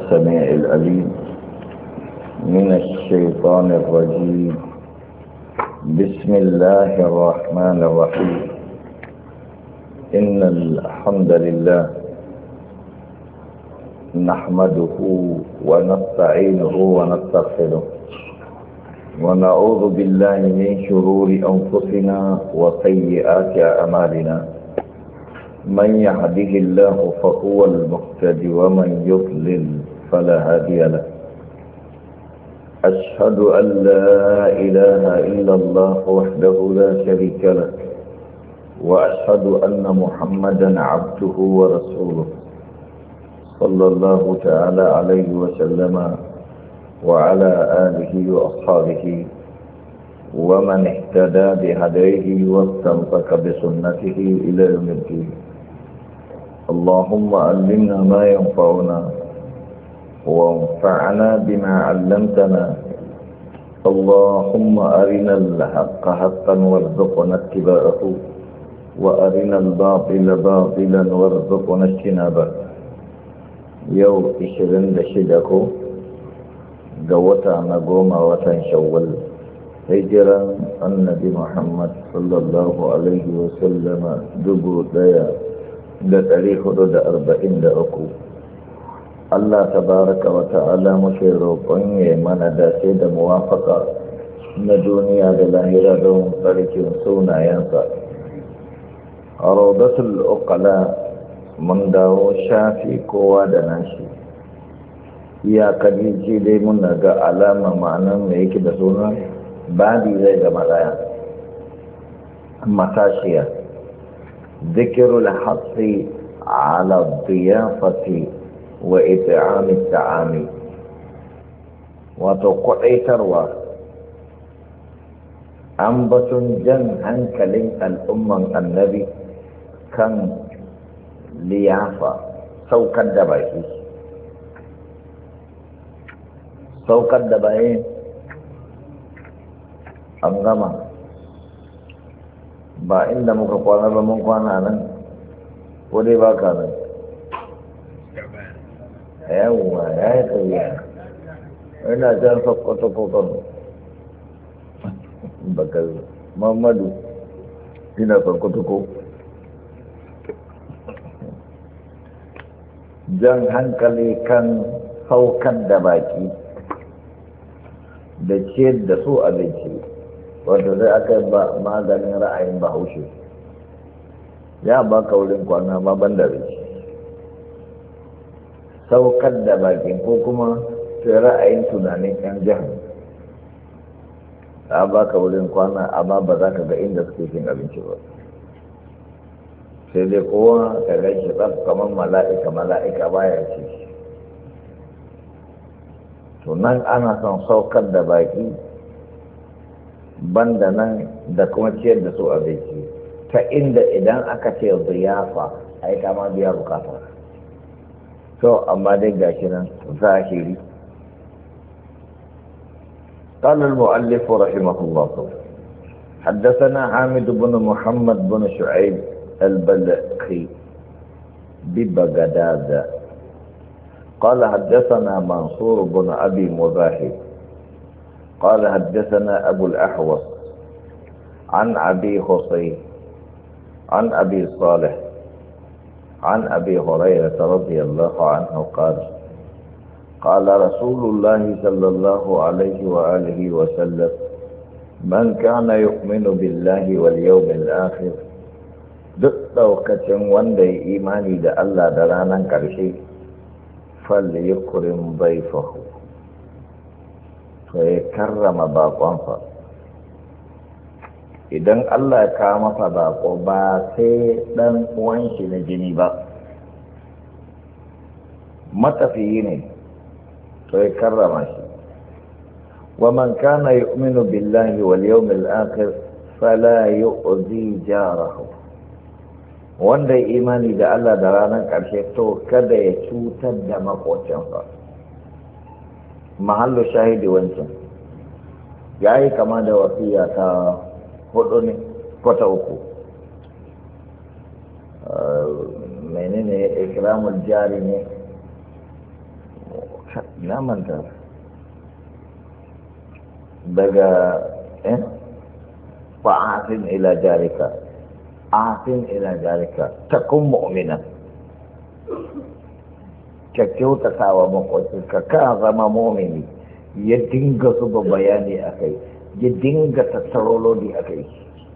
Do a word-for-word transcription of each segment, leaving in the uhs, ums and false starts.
السميع العليم من الشيطان الرجيم. بسم الله الرحمن الرحيم. إن الحمد لله نحمده ونستعينه ونستغفره ونعوذ بالله من شرور أنفسنا وسيئات أعمالنا. من يهده الله فهو المهتدي ومن يضلل فلا هادي له. أشهد أن لا إله إلا الله وحده لا شريك له، وأشهد أن محمدا عبده ورسوله صلى الله تعالى عليه وسلم وعلى آله وأصحابه ومن اهتدى بهديه واستمسك بسنته إلى يوم الدين. اللهم علمنا ما ينفعنا وانفعنا بما علمتنا. اللهم أرنا الحق حقا وارزقنا اتباعه وأرنا الباطل باطلا وارزقنا اجتنابه. يوم عشرين دشدكو جوتا نقوم وطن شوال هجرا النبي محمد صلى الله عليه وسلم دبو ديا da ɗari hudu da arba'in da uku. Allah tabaraka wa ta'ala muke roƙon ya mana dace da muwafaka na duniya da lahira don tsarkin sunayensa. A Rawdatul Uqala mun dawo shafi kowa da nashi. Iyakar ji dai muna ga alama ma'anar mai yake da suna babi zai zama ɗaya. Matashiya ذكر الحث على الضيافة وإطعام الطعام وتقعيتروا أنبت جن هنكلم الأمة النبي كان ليافة سوك الدبائي سوك الدبائي أنغما ba inda muka kwana ba mun kwana nan ko dai ba ka nan yawwa ya yi tsaye ina jan sakwato ko kano bakar mamadu ina sakwato ko jan hankali kan saukan da baki da ciyar da su abinci wanda zai aka yi maganin ra'ayin bahaushe ya ba ka wurin kwana ma ban da rai saukar da bakin ko kuma sai ra'ayin tunanin yan jihar ya ba ka wurin kwana amma ba za ka ga inda suke cin abinci ba sai dai kowa ka gai shi tsaf kamar mala'ika mala'ika baya ce to nan ana son saukar da baki banda nan da kuma ciyar da su abinci ta inda idan aka ce ziyafa a yi kama biya bukata to amma dai gashi nan zahiri قال المؤلف رحمه الله حدثنا حامد بن محمد بن شعيب البلخي ببغداد قال حدثنا منصور بن أبي مزاحم قال حدثنا أبو الأحوص عن أبي حسين عن أبي صالح عن أبي هريرة رضي الله عنه قال قال رسول الله صلى الله عليه وآله وسلم من كان يؤمن بالله واليوم الآخر duk ɗaukacin wanda ya imani da Allah da ranar ƙarshe falyukrim dayfahu to ya karrama baƙonsa. Idan Allah ya kawo masa baƙo ba sai ɗan uwan shi na jini ba, matafiyi ne to ya karrama shi. wa man kana yu'minu billahi wal yawmil akhir fala yu'zi jarahu, wanda ya imani da Allah da ranar ƙarshe to kada ya cutar da maƙocinsa. mahallu shahidi wancan ya yi kama da wasiya ta hudu ne ko ta uku. menene ikramul jari ne na manta daga eh fa'atin ila jarika atin ila jarika takun mu'mina ka kyautata wa makwacinka ka zama mu'mini ya dinga zuba bayani a kai ya dinga tattarolodi a kai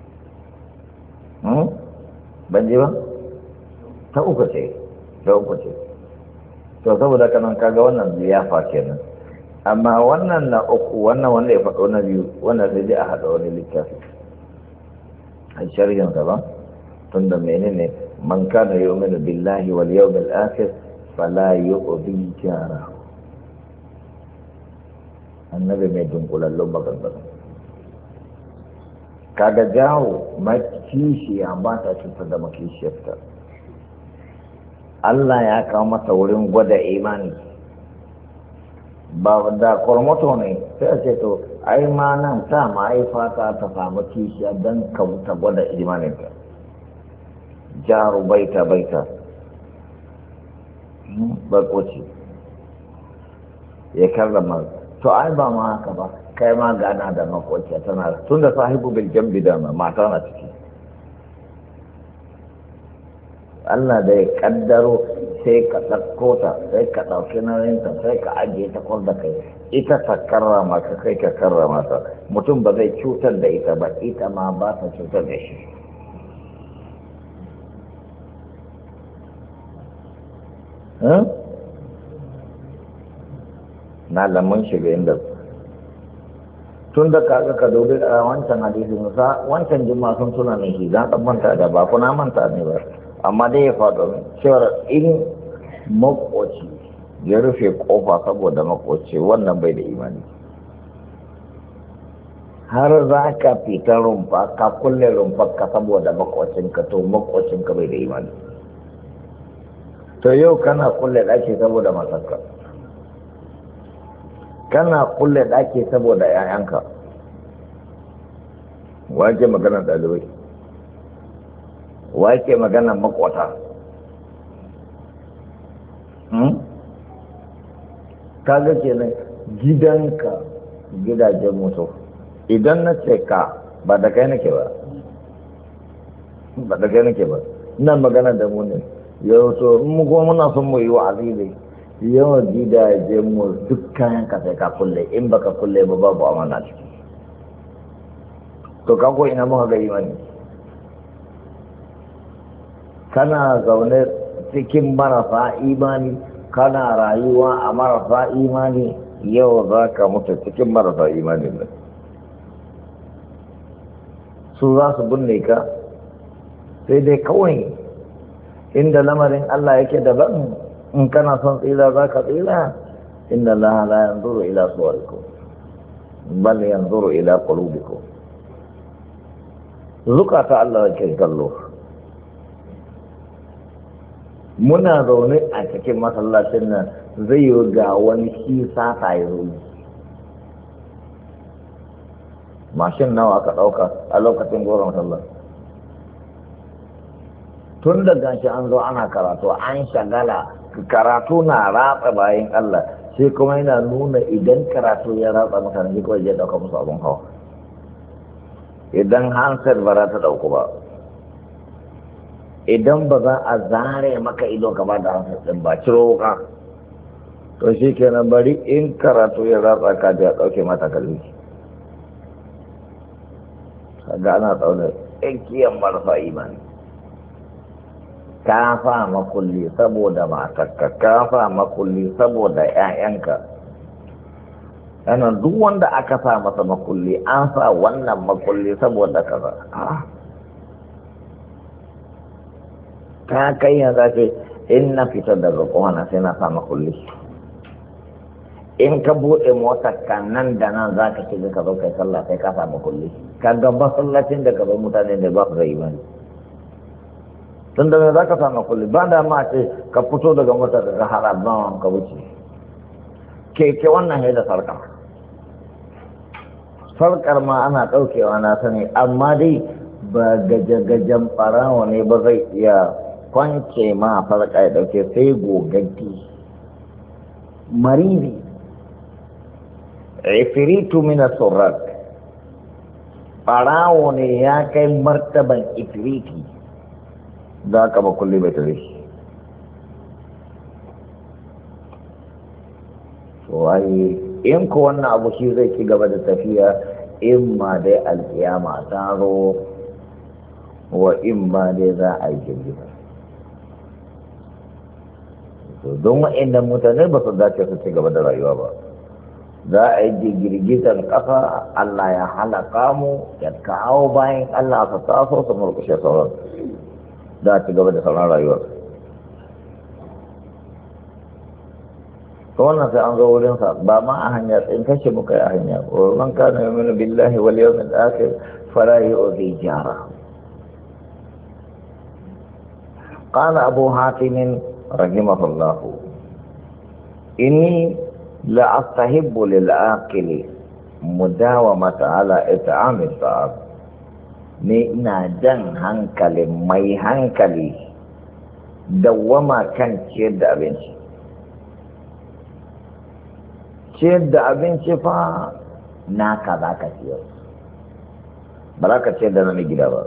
ban ji ba ta uku ce ta uku ce to saboda kanan kaga wannan liyafa kenan amma wannan na uku wannan wanda ya faɗo na biyu wannan sai dai a haɗa wani littafi a sharhin sa ba tunda menene man kana yu'minu billahi wal yawmil akhir fala yu'dhi jara annabi mai dunkulallon maganganu kaga jawo makishiya ba ta cutar da makishiyarta Allah ya kawo masa wurin gwada imani ba da kormoto ne sai a ce to ai ma nan ta mahaifa ta ta samu kishiya don ka ta gwada imaninta jaru baita baita bakoci ya karrama to ai ba ma haka ba kai ma gana da makoci tana tun da sahibu bil jambi da mata na ciki Allah da ya kaddaro sai ka ɗauko ta sai ka ɗauki nauyinta sai ka ajiye ta kwar da kai ita ta karrama ka kai ka karrama ta mutum ba zai cutar da ita ba ita ma ba ta cutar da shi na lamun shiga inda tun da kaga ka dubi a wancan hadisi musa wancan jima sun tuna ne shi za ka manta da ba kuna manta ne ba amma dai ya faɗo cewar in makoci ya rufe kofa saboda makoci wannan bai da imani har za ka fita rumfa ka kulle rumfar ka saboda makocinka to makocinka bai da imani to yau kana kulle ɗaki saboda matarka kana kulle ɗaki saboda 'ya'yanka wace magana ɗalibai wake magana makwata kaga kenan gidanka gidajen mutu idan na ce ka ba da kai nake ba ba da kai nake ba ina magana da mu ne yau to mu kuma muna son mu yi wa azizai yawan gidajen mu duk kayan ka sai ka kulle in baka kulle ba babu amana ciki to kako ina muka ga imani kana zaune cikin marasa imani kana rayuwa a marasa imani yau za ka mutu cikin marasa imani ne su za su binne ka sai dai kawai inda lamarin Allah yake daban in kana son tsira za ka tsira inda Allah la yanzuru ila suwarikum bal yanzuru ila qulubikum zukata Allah yake kallo muna zaune a cikin masallacin nan zai yi ga wani shi sata ya zo mashin nawa aka ɗauka a lokacin goron sallah tun da gashi an zo ana karatu an shagala karatu na ratsa bayan Allah sai kuma yana nuna idan karatu ya ratsa mutane kawai ya ɗauka musu abin hawa idan hansar ba za ta ɗauku ba idan ba za a zare maka ido gaba da hansar ɗin ba ciro ka to shi kenan bari in karatu ya ratsa ka da ɗauke mata kalli ga ana tsaunar tsakiyar marasa imani ka fa makulli saboda matarka ka fa makulli saboda 'ya'yanka yana duk wanda aka sa masa makulli an sa wannan makulli saboda kaza ta kai yanzu ce in na fitar daga kowane sai na sa makulli in ka buɗe motar ka nan da nan za ka shiga ka zo kai sallah sai ka sa makulli ka ga masallacin da ka zo mutane da ba su da imani tun da za ka sa makulli ba da ma ce ka fito daga motar ka haram ba ka wuce keke wannan ya da sarka sarkar ma ana ɗaukewa na sani amma dai ba gaje-gajen ɓarawa ne ba zai iya kwance ma farka ya ɗauke sai gogaggi maridi ifiritu min as-surrat barawo ne ya kai martaban ifiriti za ka ba kulle bai tare shi waye in ko wannan abu shi zai ci gaba da tafiya in ma dai alkiyama taro wa in ma dai za a yi girgiza don wa'annan mutane ba su dace su ci gaba da rayuwa ba za a yi girgizar ƙasa Allah ya halaka mu ya kawo bayan Allah su taso su murkushe sauran za a ci gaba da sauran rayuwar ta wannan sai an zo wurinsa ba ma a hanya tsayin kashe muka yi a hanya man kana yaminu billahi wal yawmil akhir fala yu'zi jara qala abu hatim rahimahullah inni la astahibbu lil aqili mudawamata ala it'ami ta'am ni ina jan hankali mai hankali dawwama kan ciyar da abinci ciyar da abinci fa naka za ka ciyar ba za ka ciyar da na gida ba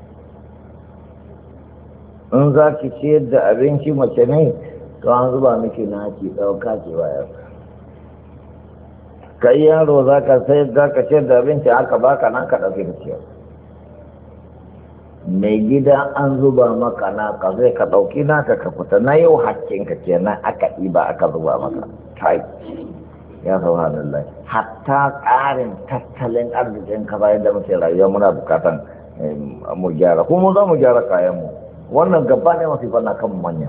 in za ki ciyar da abinci mace ne to an zuba miki na ki ɗauka ki bayar kai yaro za ka sai za ka ciyar da abinci aka baka nan ka ɗauki da ciyar mai gida an zuba maka na ka zai ka ɗauki naka ka fita na yau hakkinka kenan aka ɗiba aka zuba maka kai ya subhanallah hatta tsarin tattalin arzikin ka bayan da muke rayuwa muna bukatan mu gyara kuma za mu gyara kayan mu wannan gaba ne masu fanna kan manya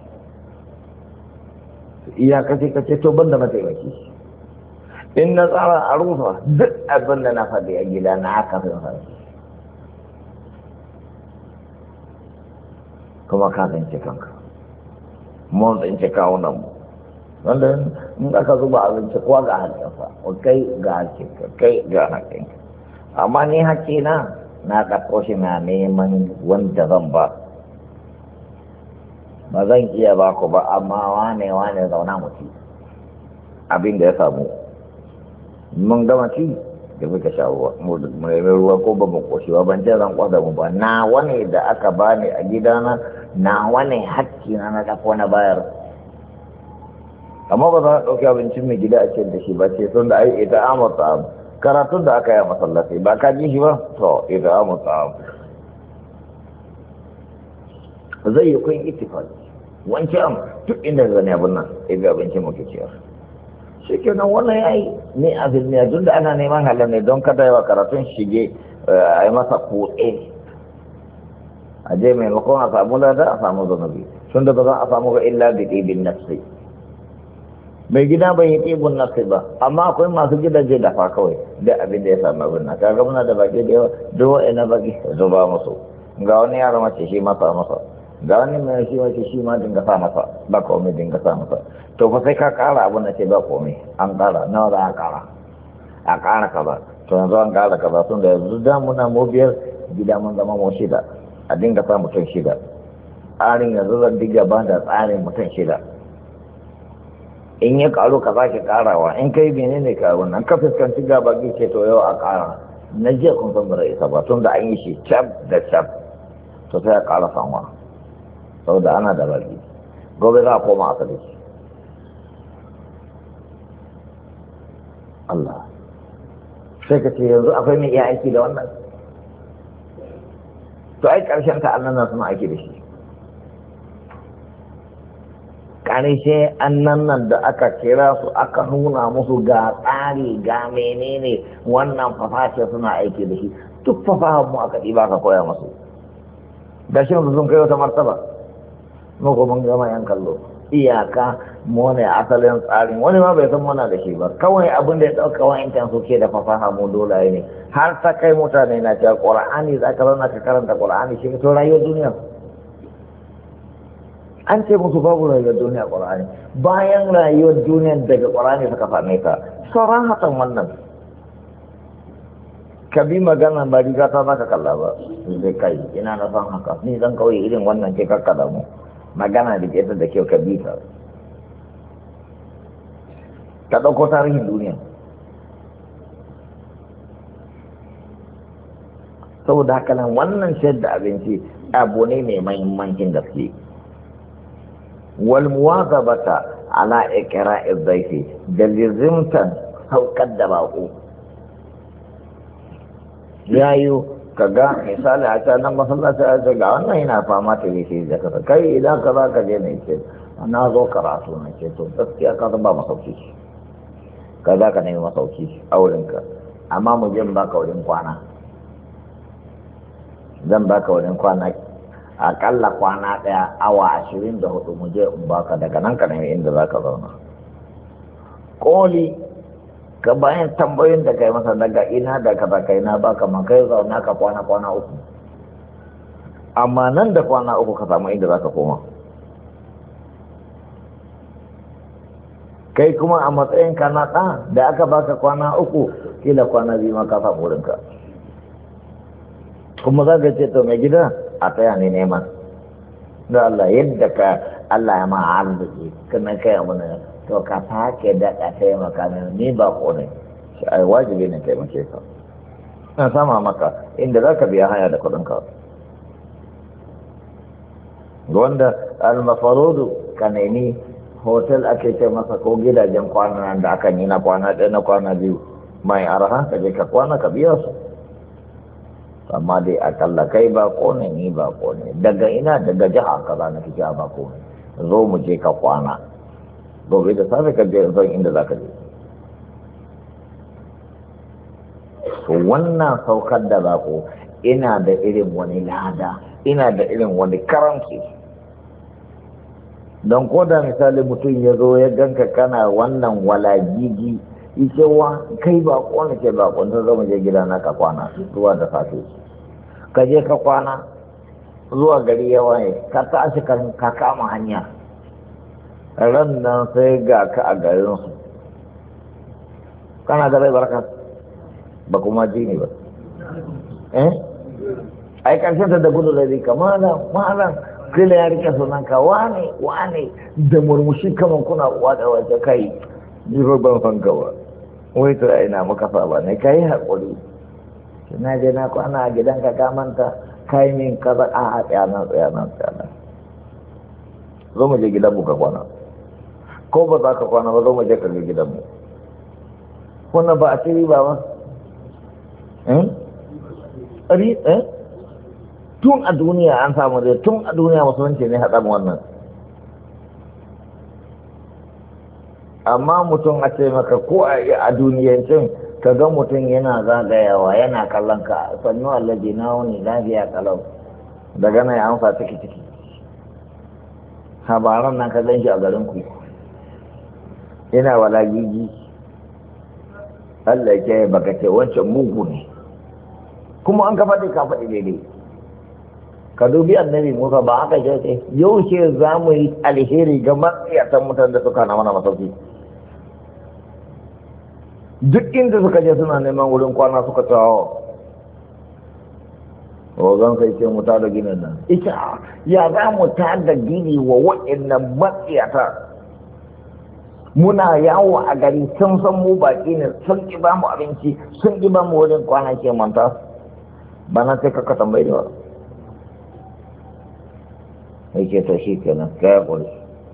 iya kace kace to banda mataimaki in na tsara a rufa duk abin da na faɗi a gida na haka fi faɗi kuma ka tsinci kanka mun tsinci kawunan mu wanda in aka zuba abinci kowa ga haƙƙinsa kai ga haƙƙinka kai ga haƙƙinka amma ni haƙƙina na ɗauko shi na neman wanda zan ba ba zan iya ba ku ba amma wane wane zauna mu ci abin da ya samu mun gama ci da muka sha ruwa mu nemi ruwa ko ba mu koshi ba ban ce zan kwada mu ba na wane da aka bani a gidana na wane haƙƙina na ɗauko na bayar amma ba za a ɗauki abincin mai gida a cikin da shi ba ce sun da ai ita amurta karatun da aka yi a masallaci ba ka ji shi ba to ita amurta zai yi kun itifal wancan duk inda zane abin nan ita abincin muke ciyar shi ke nan wannan ya yi ne a zirniya tun da ana neman halar ne don kada yawa karatun shige a yi masa kotse a je maimakon a samu lada a samu zunubi tun da ba za a samu ga illa da ɗibin nafsi mai gida bai yi ɗibin nafsi ba amma akwai masu gidaje dafa kawai da abin da ya samu abin na kaga muna da baki da yawa duk wa'ina baki zuba musu ga wani yaro mace shi masa masa ga wani mai shi mace shi ma dinga sa masa ba komai dinga sa masa to fa sai ka kara abin da ce ba komai an kara nawa za a kara a kara kaza to yanzu an kara kaza tun da yanzu da muna mu biyar gida mun zama mu shida a dinga sa mutum shida tsarin yanzu zan diga ba da tsarin mutum shida in ya karu ka sake karawa in kai bene ne ka wannan ka fuskanci gaba ce to yau a kara na jiya kun san bara isa ba tun da an yi shi cap da cap to sai a kara sanwa saboda ana da baki gobe za a koma asali Allah sai ka ce yanzu akwai mai iya aiki da wannan to ai karshen ka annan suna aiki da shi ƙarshe annan nan da aka kira su aka nuna musu ga tsari ga menene wannan faface suna aiki da shi duk fafahar mu aka ɗiba ka koya masu da shi sun kai wata martaba mu ko mun gama yan kallo iyaka mu ne asalin tsarin wani ma bai san muna da shi ba kawai abin da ya ɗauka wa'incan suke da fasaha mu dole ne har ta kai mutane na cewa ƙur'ani za ka zauna ka karanta ƙur'ani shi to rayuwar duniya an ce musu babu rayuwar duniya ƙwararri bayan rayuwar duniya daga ƙwararri suka same ta sauran hatan wannan ka bi magana ba riga ta za ka kalla ba zai kai ina na san haka ni zan kawai irin wannan ke kakka da mu magana da ke da kyau ka bi ta ka ɗauko tarihin duniya. Saboda haka nan wannan shayar da abinci abu ne mai mahimmancin gaske. Wal muwazabata ala iqra'i dhayfi da lizimtan saukar da bako. Yayu kaga misali a can nan masallaci a ce ga wannan yana fama ta yi shi da kasa kai idan ka za ka je na ce na zo karatu na ce to gaskiya ka zan ba masauki ka za ka nemi masauki a wurinka amma mu je ba ka wurin kwana zan ba ka wurin kwana akalla kwana ɗaya awa ashirin da hudu mu je in baka daga nan ka nemi inda za ka zauna koli ka bayan tambayoyin da kai masa daga ina da ka ba kai na baka man kai zauna ka kwana kwana uku amma nan da kwana uku ka samu inda za ka koma kai kuma a matsayin ka na ɗa da aka baka kwana uku kila kwana biyu ma ka samu wurinka kuma za ka ce to mai gida a tsaya ne neman da Allah yadda ka Allah ya ma arziki kana kai abu ne to ka sake daɗa taimaka min ni ba ko ne shi ai wajibi ne taimake ka na sama maka inda za ka biya haya da kuɗinka wanda almafarudu ka nemi hotel ake ce masa ko gidajen kwana da aka yi na kwana ɗaya na kwana biyu mai arha ka je ka kwana ka biya su amma dai akalla kai ba ko ne ni ba ko ne daga ina daga jiha kaza na kike ba ko ne zo mu je ka kwana gobe da safe ka je zan inda za ka je to wannan saukar da bako ina da irin wani lada ina da irin wani karanci don ko da misali mutum ya zo ya ganka kana wannan walagigi ike wa kai ba kone ke ba kwanta zama je gida na ka kwana zuwa da safe ka je ka kwana zuwa gari ya waye ka tashi ka kama hanya ran nan sai ga ka a garinsu kana da rai barka ba kuma ji ne ba eh ai karshen ta da gudu da zai kamala malam kila ya rike sunan ka wane wane da murmushi kaman kuna uwa da wace kai ni ba ban san ka ba wai to ina maka saba ne kai hakuri na je na kwana a gidanka ka manta kai min kaza a a tsaya tsaya tsaya zo mu je gidan mu ka kwana ko ba za ka kwana ba zo mu je ka ga gidan mu kuna ba a ci ba ba eh ari eh tun a duniya an samu dai tun a duniya musulunci ne haɗa wannan amma mutum a ce maka ko a duniyancin ka ga mutum yana zagayawa yana kallon ka sannu allaji na wani lafiya kalau daga na ya amsa ciki ciki habaran nan ka gan shi a garin ku yana wala gigi Allah ya baka ce wancan mugu ne kuma an ka faɗi ka faɗi daidai ka dubi annabi Musa ba haka ce ce yau ce za mu yi alheri ga matsiyatan mutane da suka na mana masauki duk inda suka je suna neman wurin kwana suka tawo rogon sai ce mu ta da ginin nan ita ya za mu ta da gini wa waɗannan matsiyata muna yawo a gari sun san mu baƙi ne sun ƙi ba mu abinci sun ƙi ba mu wurin kwana ke manta ba na sai kaka tambayi da ba yake ta shi kenan gaya ƙuri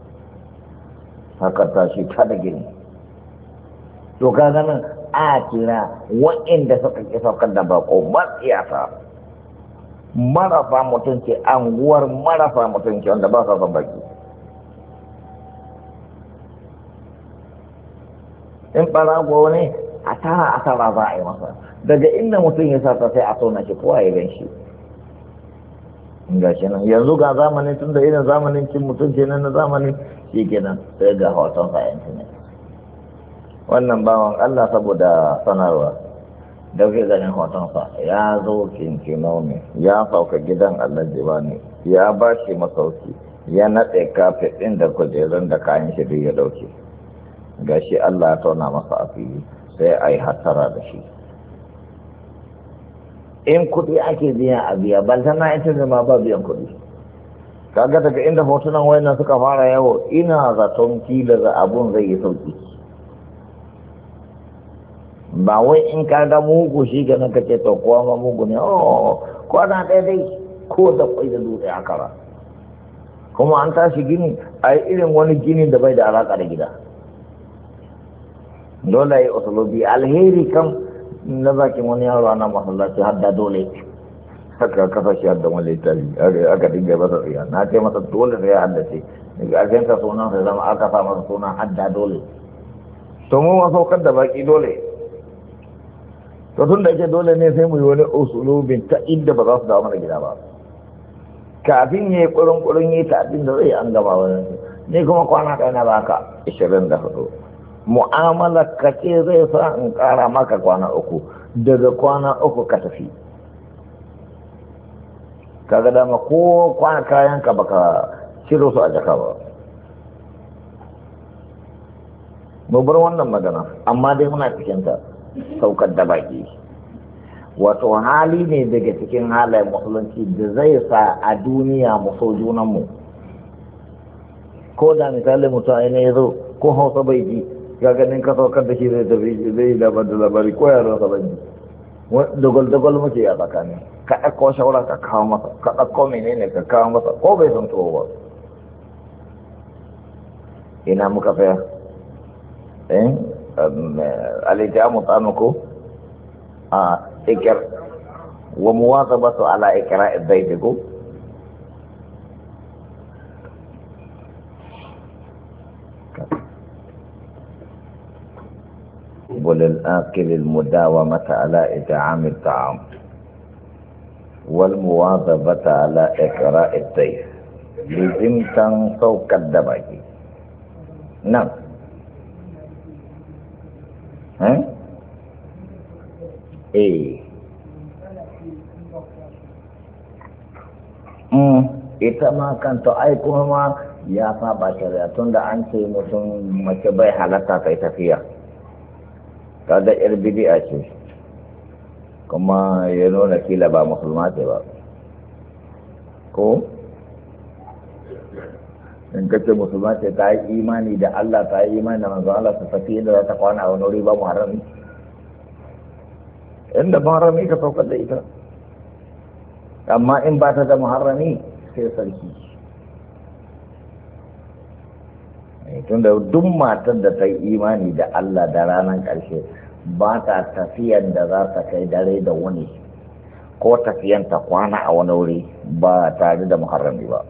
haka ta shi ta da gini to ka ganin a kira waɗanda suka ƙi saukar da bako matsiyata marafa mutunci anguwar marafa mutunci wanda ba sa son baki in ɓarago ne a tara asara za a yi masa daga inda mutum ya sata sai a tona shi kowa ya gan shi ga shi nan yanzu ga zamanin tun da irin zamanin cin mutum kenan na zamanin shi kenan sai ga hoton sa intanet wannan bawan Allah saboda sanarwa dauke ganin hoton sa ya zo kinkino ne ya sauka gidan Allah jiba ne ya ba shi masauki ya natse kafet ɗin da kujerun da kayan shi ya dauke ga shi Allah ya tauna masa a fili sai a yi hatara da shi in kuɗi ake biya a biya baltana ita da ma ba biyan kuɗi kaga daga inda hotunan wayannan suka fara yawo ina zaton kila za abun zai yi sauki ba wai in ka ga mugu shi ga ka ce to kowa ma mugu ne oh kwana ɗaya dai ko da kwai da dutse haka ba kuma an tashi gini a yi irin wani gini da bai da alaƙa da gida dole ya yi usulobi alheri kan na zakin wani yaro ana masallaci har da dole haka kasa shi har da wani littafi aka dinga masa tsiya na ce masa dole sai ya haddace daga agenka sunan sai zama aka sa masa sunan hadda dole to mu ma saukar da baki dole to tun da yake dole ne sai mu yi wani usulubin ta inda ba za su dawo mana gida ba kafin ya yi kurin kurin yi ta abin da zai an gaba wani ne kuma kwana ɗaya na baka ishirin da hudu mu'amala ka ce zai sa in ƙara maka kwana uku daga kwana uku ka tafi kaga dama ko kwana kayan ka baka ciro su a jaka ba mu bar wannan magana amma dai muna cikin ta saukar da baki wato hali ne daga cikin halayen musulunci da zai sa a duniya mu so junanmu ko da misali mutum ne ya zo ko hausa bai ji ga ganin ka saukar da shi zai tafi zai labar da labari ko yaran sa bai ji dagwal-dagwal muke a tsakani ka ɗauko shawara ka kawo masa ka ɗauko menene ka kawo masa ko bai san tuwo ba ina muka faya eh alijamu tsanuku a ikir wa muwazabatu ala ikra'i daydigo وللآكل المداومة على إطعام الطعام والمواظبة على إقراء الضيف لزمتا فوق الدبج نعم ها eh mm ita ma kanta ai kuma ma ya saba shari'a tunda an ce mutum mace bai halatta kai tafiya kada yar bid'a ce kuma ya nuna kila ba musulma ce ba ko in kace musulma ce ta yi imani da Allah ta yi imani da manzo Allah ta tafi da za ta kwana a wani wuri ba muharrami inda muharrami ka saukar da ita amma in ba ta da muharrami sai sarki tunda duk matar da ta yi imani da Allah da ranar ƙarshe ba ta tafiyan da za ta kai dare da wuni ko tafiyan ta kwana a wani wuri ba tare da muharrami ba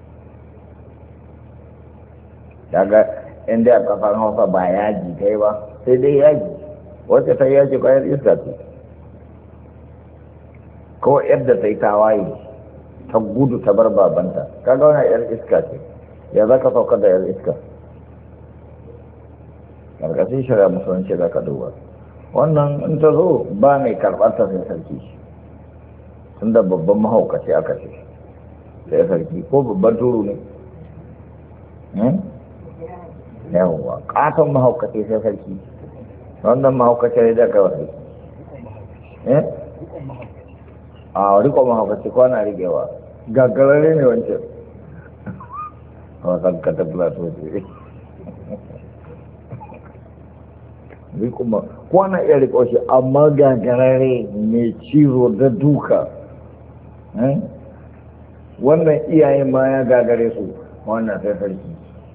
daga inda a ƙasar hausa ba yaji kai ba sai dai yaji wacce ta yaji kwayar iska ce ko yadda ta yi tawaye ta gudu ta bar babanta kaga wani yar iska ce ya za ka saukar da yar iska ƙarƙashin shari'a musulunci za ka duba wannan in ta zo ba mai karɓar ta sai sarki tun da babban mahaukaci aka ce sai sarki ko babban turu ne yawwa ƙaton mahaukaci sai sarki wannan mahaukaci ne da kawai a riko mahaukaci kwana rigewa gagarare ne wancan wasan ka tabbata sosai rikuma kwana iya riko shi amma gagarare mai cizo da duka wannan iyayen ma ya gagare su wannan sai sarki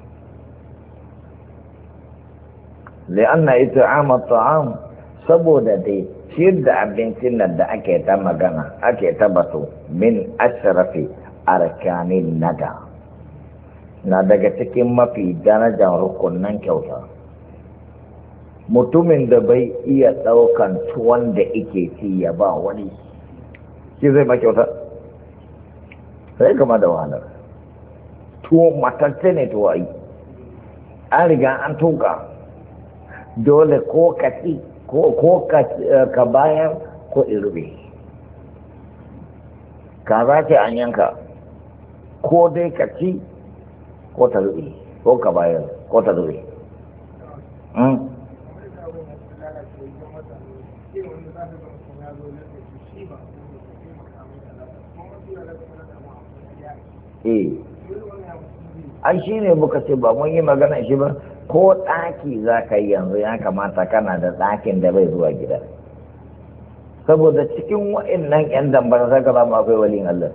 li'anna it'am at-ta'am saboda dai ciyar da abincin nan da ake ta magana ake ta batu min ashrafi arkanin nada na daga cikin mafi darajar rukunan kyauta mutumin da bai iya ɗaukan tuwon da ike ci ya ba wani shi zai ma kyauta sai kama da wahalar tuwon matacce ne tuwa yi an riga an tuka dole ko ka ci ko ka bayan ko irube ka za ce an yanka ko dai ka ci ko ta rube ko ka bayan ko ta rube eh ai shi ne muka ce ba mun yi magana shi ba ko ɗaki za ka yi yanzu ya kamata kana da ɗakin da bai zuwa gida, saboda cikin wa'annan 'yan dambar zaka ba mu akwai walin Allah.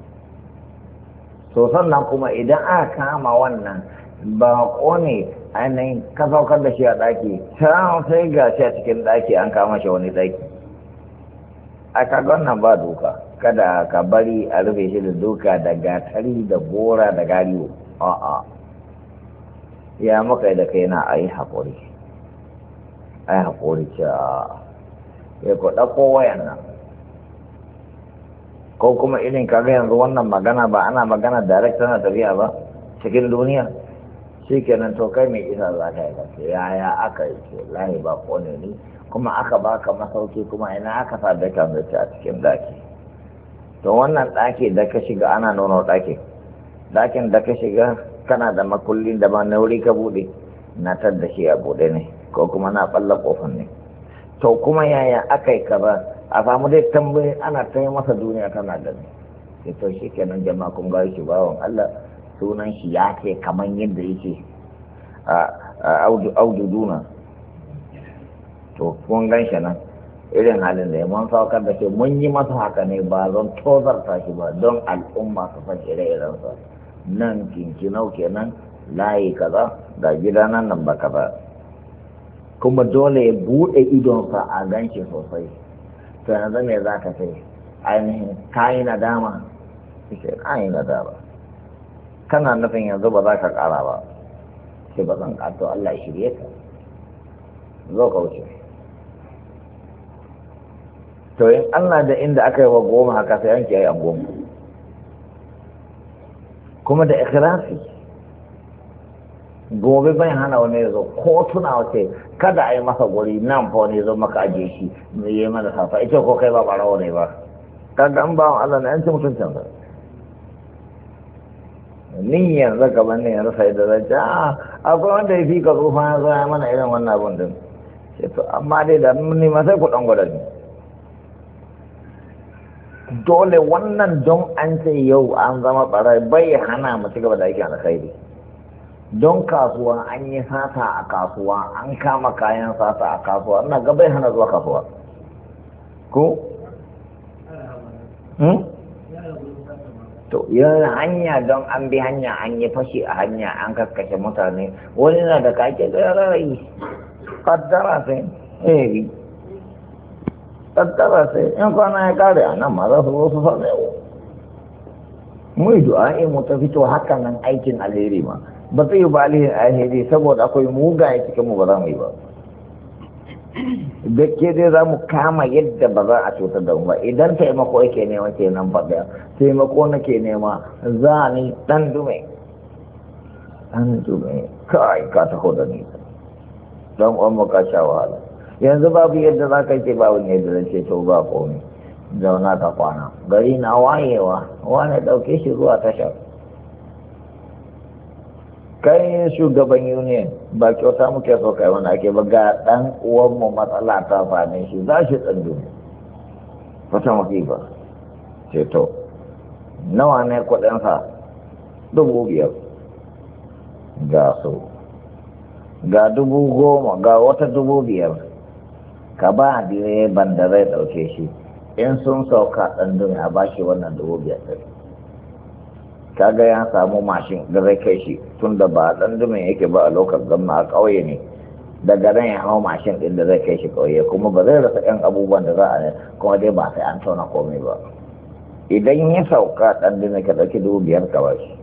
To sannan kuma idan aka kama wannan baƙo ne ainihin ka saukar da shi a ɗaki, can sai ga shi a cikin ɗaki an kama shi wani ɗaki, a kaga wannan ba doka. Kada ka bari a rufe shi da doka da gatari da gora da gariyo, a'a ya maka da kai na ayi haƙuri ayi haƙuri ce a ya ku ɗauko wayan nan, ko kuma irin kaga yanzu wannan magana ba ana magana direct tana tafiya ba cikin duniya, shi kenan to kai mai isa za ka yi kace yaya aka yi ce lahi ba kone ne kuma aka baka masauki kuma ina aka sa da kan zace a cikin daki. To wannan daki da ka shiga ana nono daki, dakin da ka shiga kana da makullin da ba na wuri ka bude, na tar da shi a bude ne ko kuma na balla kofar ne. To kuma yaya aka yi kaza a samu dai tambayi ana ta yi masa duniya tana da ne. Sai to shi kenan jama'a kun ga shi bawan Allah sunan shi ya ce kamar yadda yake a audu duna. To kun gan shi nan irin halin da ya mun saukar da shi mun yi masa haka ne ba don tozarta shi ba, don al'umma su san ire-irensa. Nan kinkinau kenan layi kaza ga gida nan nan ba kaza, kuma dole ya buɗe idonsa a ganshi sosai. To yanzu me za ka ce ainihin kayi nadama? Ce kayi nadama. Kana nufin yanzu ba za ka ƙara ba? Ce ba zan ƙato, Allah ya shirye ka, zo ka wuce. To in Allah da inda aka yi wa goma haka sai yanke ya yi an goma, kuma da ikhlasi. Gobe bai hana wani ya zo ko tuna wace kada a yi masa guri nan fa wani zo maka ajiye shi mai yi mana safa ita ko kai ba ɓarawo ne ba, kaga an bawan Allah na yanci mutuncin sa. Ni yanzu gaban ne yanzu sai da zai a akwai wanda ya fi ka tsufa ya zo ya mana irin wannan abun din, sai to amma dai da ni ma sai ku dan gwada ni. Dole wannan don an ce yau an zama ɓarai bai hana mu ci gaba da aikin alkhairi. Don kasuwa an yi sata a kasuwa an kama kayan sata a kasuwa ina ga bai hana zuwa kasuwa ko? Hmm? To yin hanya don an bi hanya an yi fashi a hanya an kaskashe mutane wani na da kake da rarayi kaddara sai eh kaddara sai in kwana ya kare a nan ma za su zo su sa yau mu yi du'a mu ta fito hakan nan aikin alheri ma ba zai yi ba alheri saboda akwai mugaye cikin mu ba za mu yi ba. Da ke dai za mu kama yadda ba za a cutar da mu ba. Idan taimako yake nema ke nan faɗa taimako nake nema za ni ɗan dume ɗan dume kai ka taho da ni don uwan mu ka sha wahala. Yanzu babu yadda za ka ce ba wani yadda zai ce to ba komai zauna ka kwana gari na wayewa wani ɗauke shi zuwa tashar. Kai shugaban union ba kyauta muke so kai wani ake ba ga ɗan uwanmu matsala ta fane shi za shi tsandu wata mafifa ce to nawa ne kudinsa dubu biyar ga su ga dubu goma ga wata dubu biyar ka ba direban da zai ɗauke shi in sun sauka ɗan duniya a bashi wannan dubu biyar ɗin kaga ya samu mashin da zai kai shi tun da ba ɗan dumin yake ba a lokacin gamma a ƙauye ne daga nan ya hau mashin ɗin da zai kai shi ƙauye kuma ba zai rasa ƴan abubuwan da za a ne kuma dai ba sai an tauna komai ba idan ya sauka ɗan dumin ka ɗauki dubu biyar ka ba shi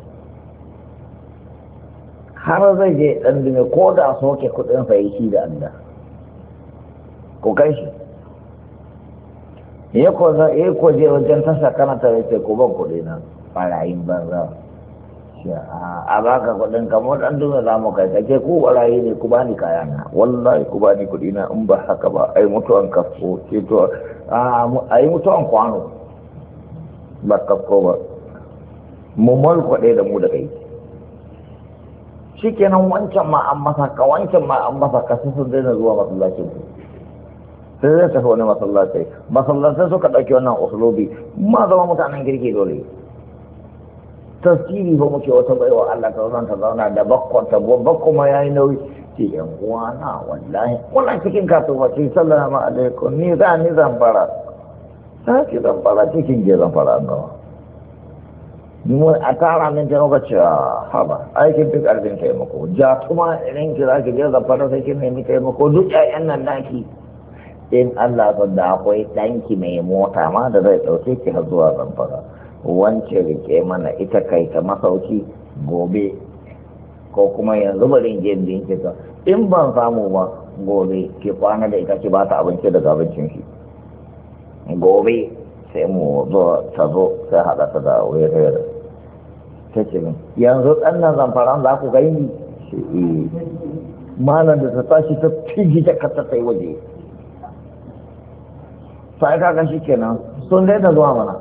har zai je ɗan dumin ko da soke kuɗin sa yi shi da Allah ko kai shi ya ko je wajen tasha kana ta ce ko ban kuɗi na barayin banza a baka kudin kamar dan duna za mu kai kake ku barayi ne ku bani kaya na wallahi ku bani kudi na in ba haka ba ai mutuwan kafo ce to a yi mutuwan kwano ba kafo ba mu mal kwade da mu da kai shikenan wancan ma an masa ka wancan ma an masa ka sun daina zuwa masallacin ku sai zai tafi wani masallaci masallatai suka ɗauki wannan usulobi ma zama mutanen girki dole tasiri ba muke wata baiwa Allah ta zauna ta zauna da bakkon ta bakko ma yayi nauyi ce yan uwana wallahi kuna cikin kasuwa ce sallama alaikum ni za ni zan fara ta ki zan fara cikin je zan fara nawa mu a tara min ta ga cewa haba aikin duk arzikin taimako ja kuma idan ki za ki je zan fara sai kin nemi taimako duk ƴaƴan nan naki in Allah ya da akwai danki mai mota ma da zai dauke ki har zuwa zan fara wance rike mana ita kai ta masauki gobe ko kuma yanzu bari in je bincika in ban samu ba gobe ki kwana da ita ki ba ta abinci daga abincin ki gobe sai mu zo ta zo sai haɗa ta da wayar ta ce min yanzu ɗan nan zamfaran za ku gani shi eh malam da ta tashi ta fiji ta kasa ta yi waje sai kaga shi kenan sun daina zuwa mana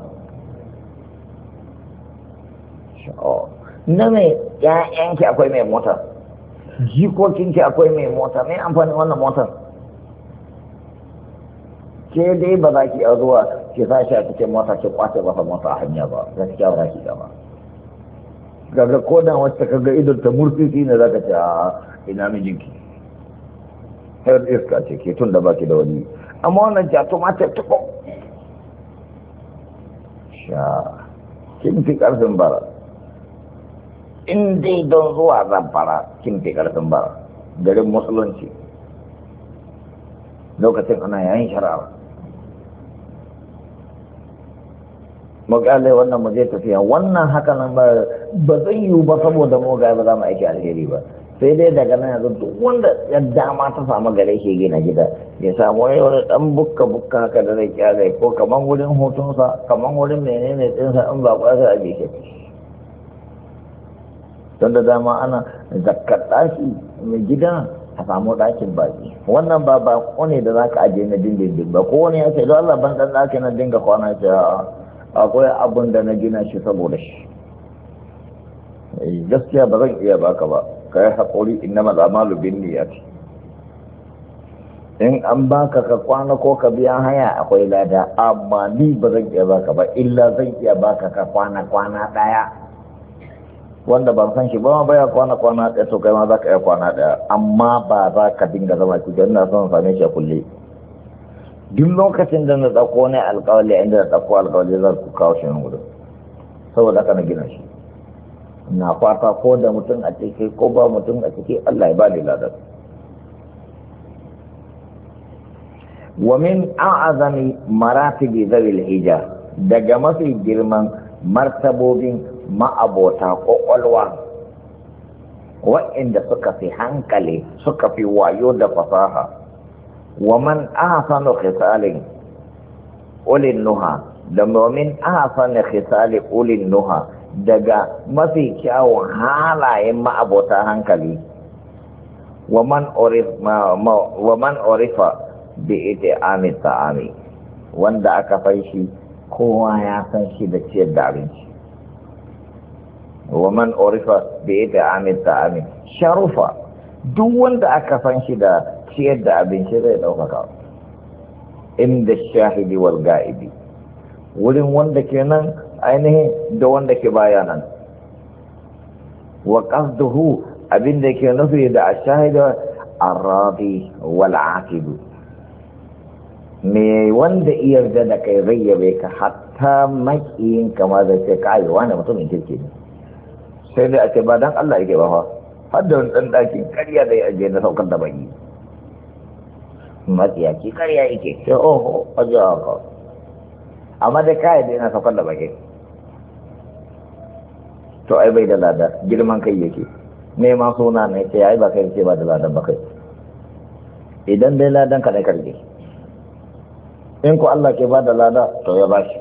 na mai ƴaƴanki akwai mai mota jikokinki akwai mai mota mai amfani wannan motar ke dai ba za ki iya zuwa ki sa shi a cikin mota ki kwace masa mota a hanya ba gaskiya ba za ki gaba gaga ko da wacce kaga idon ta murfi ne za ka ce a ina mijinki har iska ce ke tun da baki da wani amma wannan jato ma ta tuko sha kin fi karfin bara in dai don zuwa zamfara kin fi karfin bara garin musulunci lokacin ana yayin shari'a magale wannan mu zai tafiya wannan haka nan ba ba zai yiwu ba saboda mu ga ba za mu aiki alheri ba sai dai daga nan yanzu duk wanda ya dama ta samu gare shi gina gida ya samu wani dan bukka bukka haka da zai kyale ko kaman wurin hutunsa kaman wurin menene dinsa in ba kwa sai a je don da dama ana zakkar ɗaki mai gida a samu ɗakin baki wannan ba ba ne da za ka ajiye na dindindin ba ko wani ya ce don Allah ban ɗan ɗaki na dinga kwana ce akwai abin da na gina shi saboda shi gaskiya ba zan iya baka ba ka yi haƙuri inna mal'amalu bin niyyati in an baka ka kwana ko ka biya haya akwai lada amma ni ba zan iya baka ba illa zan iya baka ka kwana kwana ɗaya wanda ban san shi ba ma baya kwana kwana ɗaya to kai ma za ka iya kwana ɗaya amma ba za ka dinga zama cikin ina son same shi a kulle duk lokacin da na ɗauko ne alƙawali inda na ɗauko alƙawali zan ku kawo shi nan gudun saboda haka na gina shi na fata ko da mutum a ciki ko ba mutum a ciki Allah ya ba ni ladar wa min a'azami maratibi zawil hija daga mafi girman martabobin ma'abota ƙwaƙwalwa waɗanda suka fi hankali suka fi wayo da fasaha wa man ahsanu khisalin ulin nuha da min ahsanu khisali ulin nuha daga mafi kyawun halayen ma'abota hankali wa man urif wa man urifa bi it'ami ta'ami wanda aka fanshi kowa ya san shi da ciyar da abinci wa man urifa bi it'ami ta'ami sharufa duk wanda aka san shi da ciyar da abinci zai daukaka inda shahidi wal ga'ibi wurin wanda kenan ainihin da wanda ke baya nan wa qasduhu abinda ke nufi da ashahida arradi wal aqib me wanda iya yarda da kai zai yabe ka hatta makiyin kama zai ce kai wani mutumin kirki ne sai dai a ce ba dan Allah yake ba fa har da wani dan dakin ƙarya da ya aje na saukar da baki matsiyaki ƙarya yake sai oho aje haka amma da kai da yana saukar da baki to ai bai da lada girman kai yake neman suna ne ce ai ba kai ce ba da ladan ba kai idan dai ladan ka dai karge in ko Allah ke ba da lada to ya bashi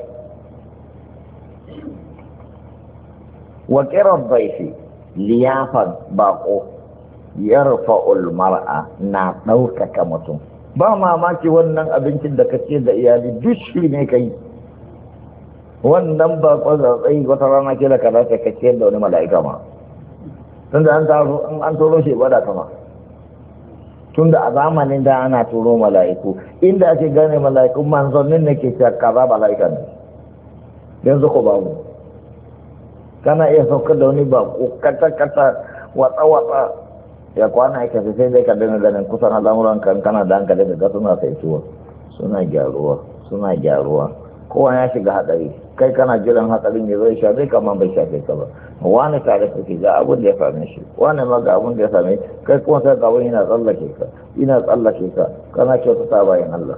wa qirar dhaifi liyafan baqo yarfa'ul mar'a na ɗaukaka mutum ba mamaki wannan abincin da kace da iyali duk shi ne kai wannan ba kwaza tsayi wata rana ke da kaza ka kace da wani mala'ika ma tunda an taro an turo shi ba da kama tunda a zamanin da ana turo mala'iku inda ake gane mala'ikun manzannin ne ke cewa kaza mala'ika ne yanzu ko babu kana iya saukar da wani bako kata-kata watsa-watsa ya kwana ya kafi sai dai ka dana ganin kusan al'amuran kan kana da hankali da suna saituwa suna gyaruwa suna gyaruwa kowa ya shiga hadari kai kana jiran hadarin ya zai shafe kama bai shafe ka ba wani tare suke ga abin da ya same shi wani ma ga abin da ya same kai kuma sai ga wani yana tsallake ka ina tsallake ka kana kyautata bayan Allah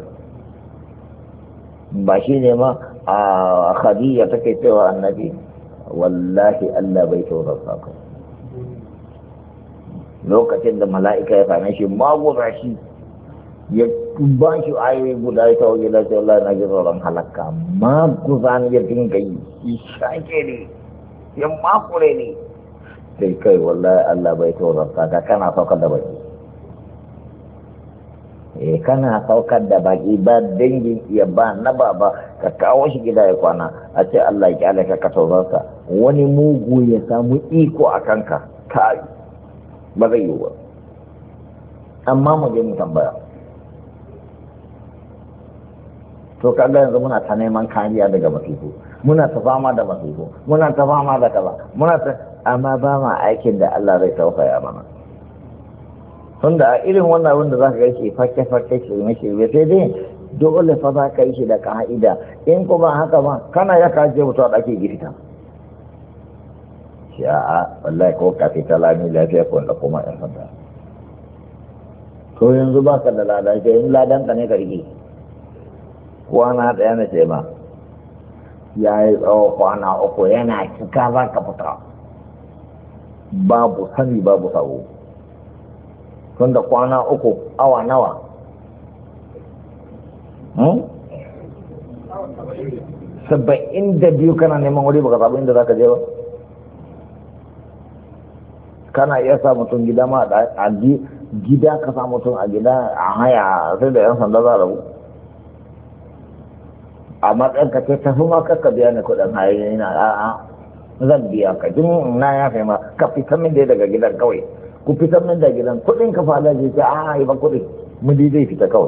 ba shi ne ma a Khadija take cewa annabi wallahi Allah bai taurasa ka lokacin da mala'ika ya same shi magura shi ya ba shi ayoyi guda ya tawo gida ce Allah na ji tsoron halakka maguza ne ya dinga yi shi shake ne ya makure ne sai kai wallahi Allah bai taurasa ka kana saukar da baki eh kana saukar da baki ba dangin iya ba na baba ka kawo shi gida ya kwana a ce Allah ya kyale ka ka taurasa wani mugu ya samu iko a kanka kai ba zai yi ba amma mu je mu tambaya to kaga yanzu muna ta neman kariya daga masifu muna ta fama da masifu muna ta fama da kaza muna ta amma ba ma aikin da Allah zai tausaya mana tunda a irin wannan abin da zaka ga shi fakke fakke shi ne shi sai dai dole fa za ka yi shi da ka'ida in kuma haka ba kana ya kaje mutuwa da ake girita shi a'a wallahi ko ka fita lami lafiya ko da kuma yan sanda to yanzu ba ka da lada ke in ladan ka ne ka rike kwana ɗaya na ce ma ya yi tsawo kwana uku yana cika za ka fita babu sani babu sabo tun da kwana uku awa nawa saba'in da biyu kana neman wuri baka sabu inda za ka je ba kana iya sa mutum gida ma a gida ka sa mutum a gida a haya sai da yan sanda za a rabu a matsayin ka ce tafi ma kakka biya ne kudin hayayi na a'a zan biya ka jin na ya fi ma ka fitar min dai daga gidan kawai ku fitar min da gidan kudin ka fada ce ce a yi ba kudin mu dai zai fita kawai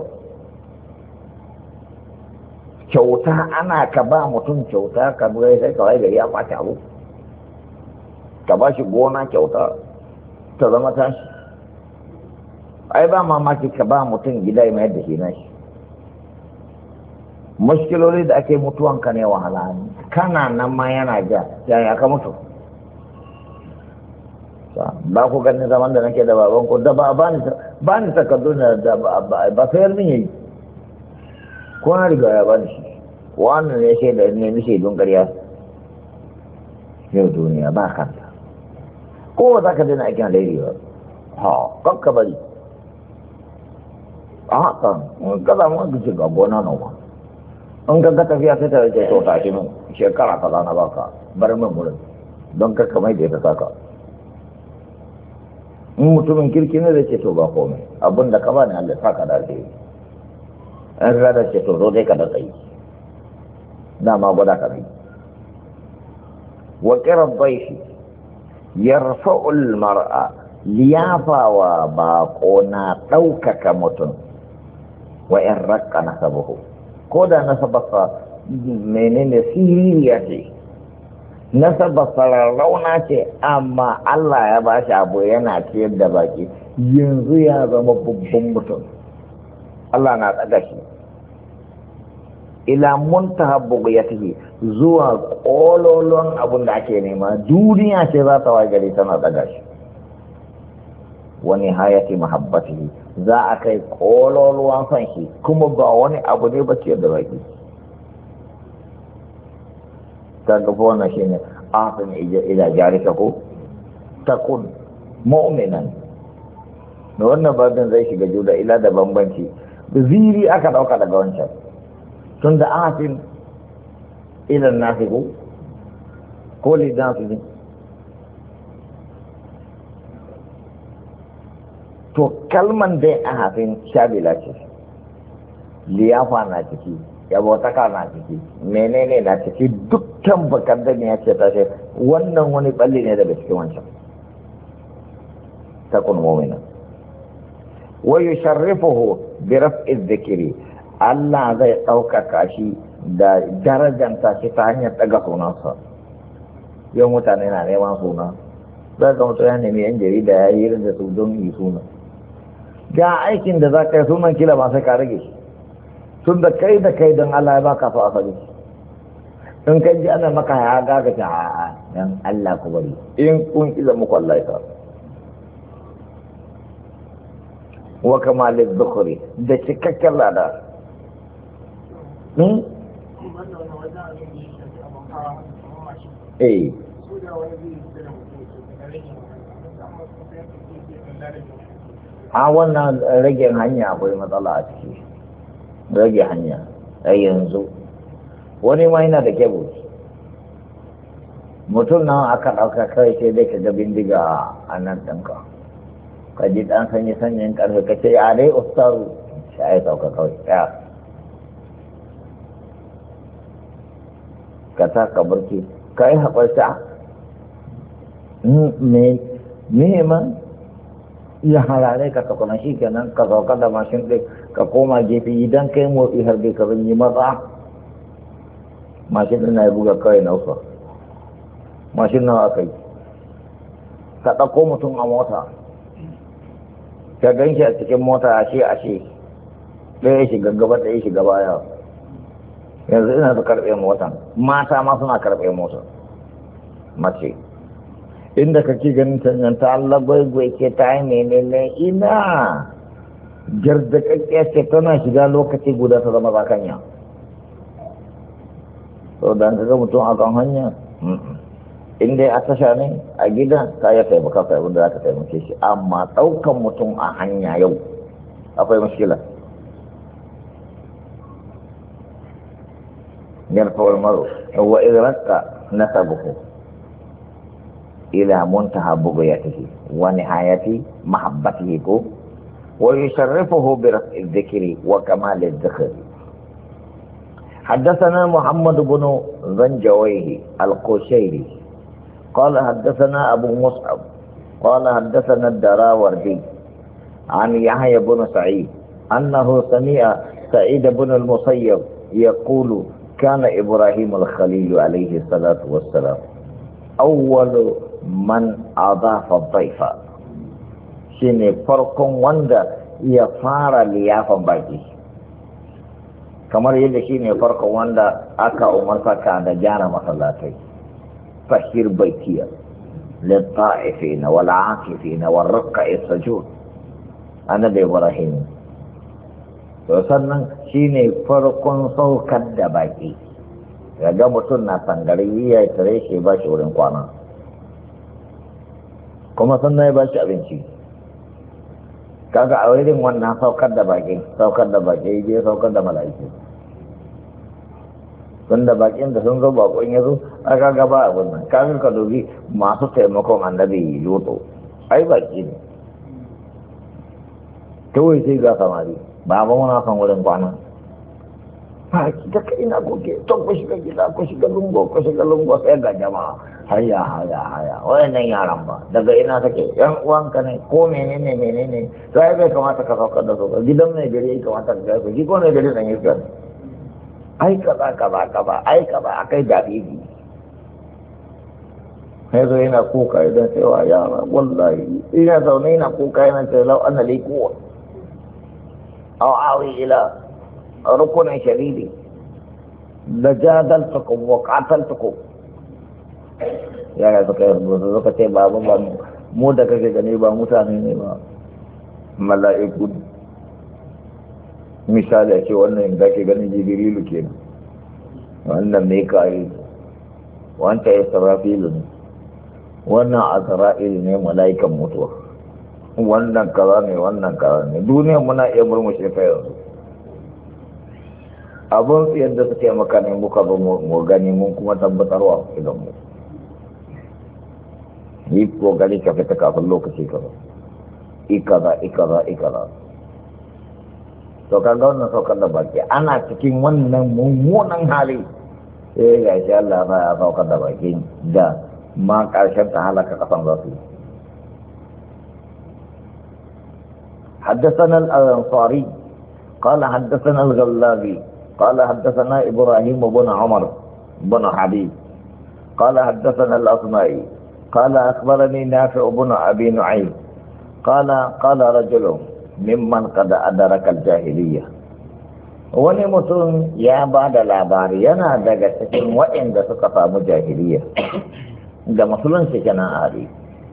kyauta ana ka ba mutum kyauta ka bugai sai kawai gari ya kwace abu ka ba shi gona kyauta ta zama tashi ai ba mamaki ka ba mutum gida ya mayar da shi na shi mushkiloli da ake mutuwanka ne wahala kana nan ma yana ja yaya ka mutu ba ku ganin zaman da nake da baban ku da ba ba ni takardu da ba sayar min yayi ko na riga ya bani shi wannan ne shi da ne mishi don ƙarya yau duniya ba kanta ko ba za ka dina aikin alheri ba ha kakka bari a haka kaza mu ga ga gona nawa an ga tafiya sai ta rike to ta shi min shekara kaza na baka bar min gurin don kakka mai da ta saka in mutumin kirki ne zai ce to ba komai abin da ka bani Allah saka da alheri an rada ce to zo dai ka da tsayi dama gwada ka bi wa qirar baishi yarfa'ul mar'a liyafawa bako na ɗaukaka mutum wa in rakka nasabuhu ko da nasabarsa menene siririya ce nasabarsa rarrauna ce amma Allah ya ba shi abu yana ciyar da baki yanzu ya zama babban mutum Allah na ɗaga shi ila muntaha bughyatihi zuwa kololon abun da ake nema duniya ce za ta waye gari tana ɗaga shi wani hayati mahabbatihi za a kai kololuwan son shi kuma ba wani abu ne ba ce da baki ta gaba wannan shi ne afin ila jarika ko takun mu'minan da wannan babin zai shiga juda ila da bambanci da ziri aka dauka daga wancan tun da afin ilan nafi ko ko lidan su ne to kalman dai a hafin shabila ce liyafa na ciki yabotaka na ciki menene na ciki dukkan bakar da ya ce ta ce wannan wani balli ne daga cikin wancan takun mu'mina wa yusharrifuhu bi raf'i dhikri Allah zai ɗaukaka shi da darajanta shi ta hanyar ɗaga sunansa yau mutane na neman suna za ka mutu ya nemi yan jarida ya yi da su don yi suna ga aikin da za ka yi sunan kila ba sai ka rage shi tun da kai da kai don Allah ya baka so asali in kai ji ana maka ya gaga ta a dan Allah ku bari in kun iza muku Allah ya wa kamalin bukhari da cikakken lada hmm? eh a wannan rage hanya akwai matsala a ciki rage hanya a yanzu wani ma yana da kebul mutum nan aka ɗauka kai sai dai ka ga bindiga a nan ɗinka ka ji ɗan sanyi sanyin ƙarfe ka ce a dai ustaru shi a yi sauka kawai ya ka ta ka burki ka yi haƙwarta me ma iya harare ka takwana shi kenan ka sauka da mashin ɗin ka koma gefe idan kai motsi har bai ka yi matsa mashin ɗin na yi buga kawai na ufa mashin nawa aka yi ka ɗauko mutum a mota ka gan shi a cikin mota ashe ashe ɗaya shiga gaba ɗaya shiga baya yanzu ina su karɓe motan mata ma suna karɓe motan mace inda kake ganin canjan ta Allah gwaigwai ke ta yi menene ina gardakakkiya ce tana shiga lokaci guda ta zama zakanya sau da ka ga mutum a kan hanya inda a tasha ne a gida ka ya taimaka ka abin da za ka taimake shi amma ɗaukan mutum a hanya yau akwai mashkila yarfawar maro wa idraka nasabuhu ila muntaha bughyatihi wa nihayati mahabbatihi ko wa yusharrifuhu bi raf'i dhikri wa kamal adh-dhikr. حدثنا محمد بن زنجويه القشيري قال حدثنا أبو مصعب قال حدثنا الدراوردي عن يحيى بن سعيد أنه سمع سعيد بن المسيب يقول كان إبراهيم الخليل عليه الصلاة والسلام أول من أضاف الضيف شيني فرق وندا يفار ليافا باقي kamar yadda shi ne farkon wanda aka umarta ka da gyara masallatai fahir baitiya litta'ifina wal akifina wal ruk'i sujud annabi ibrahim to sannan shine farkon saukar da baki yaga mutum na tangare ya tare shi ba shi wurin kwana kuma sannan ya ba shi abinci kaga a wurin wannan saukar da baki saukar da baki je saukar da mala'iku tunda bakin da sun zo bakon ya zo aka gaba a wannan kafin ka dubi masu taimakon annabi luto ai baki ne kawai sai ga samari ba ba muna son wurin kwana ha ki ta kai na goge to ku shiga gida ku shiga lungo ku shiga lungo sai ga jama'a haya haya haya wayannan yaran ba daga ina take yan uwanka ne ko menene menene sai bai kamata ka saukar da su gidan mai gari ya kamata ka ga shi ko mai gari dan yake ai kaza kaza kaza ai kaza akai dalili sai zo yana kuka idan cewa yara wallahi ina zaune ina kuka yana cewa lau ana li kuwa aw awi ila rukunin shadidi da jadaltukum wa qataltukum yara suka yi rubutu suka ce babu ba mu da kake gani ba mutane ne ba mala'iku misali a ce wannan da ke ganin jibrilu kenan wannan mikail wanta ya sarafilu ne wannan azra'ilu ne mala'ikan mutuwa wannan kaza ne wannan kaza ne duniya muna iya murmushe ta yanzu abun yadda suke maka ne muka zo mu gani mun kuma tabbatarwa idan mu yi kokari ka fita kafin lokaci kaza ikaza ikaza ikaza to kaga wannan saukar da baki ana cikin wannan mummunan hali sai ga shi Allah ba ya saukar da baki da ma karshen ta halaka kasan za su حدثنا الأنصاري قال حدثنا الغلابي قال حدثنا إبراهيم بن عمر بن حبيب قال حدثنا الأصمعي قال أخبرني نافع بن أبي نعيم قال قال رجل ممن قد أدرك الجاهلية wani mutum ya ba da labari yana daga cikin waɗanda suka samu jahiliya da musulunci kenan ari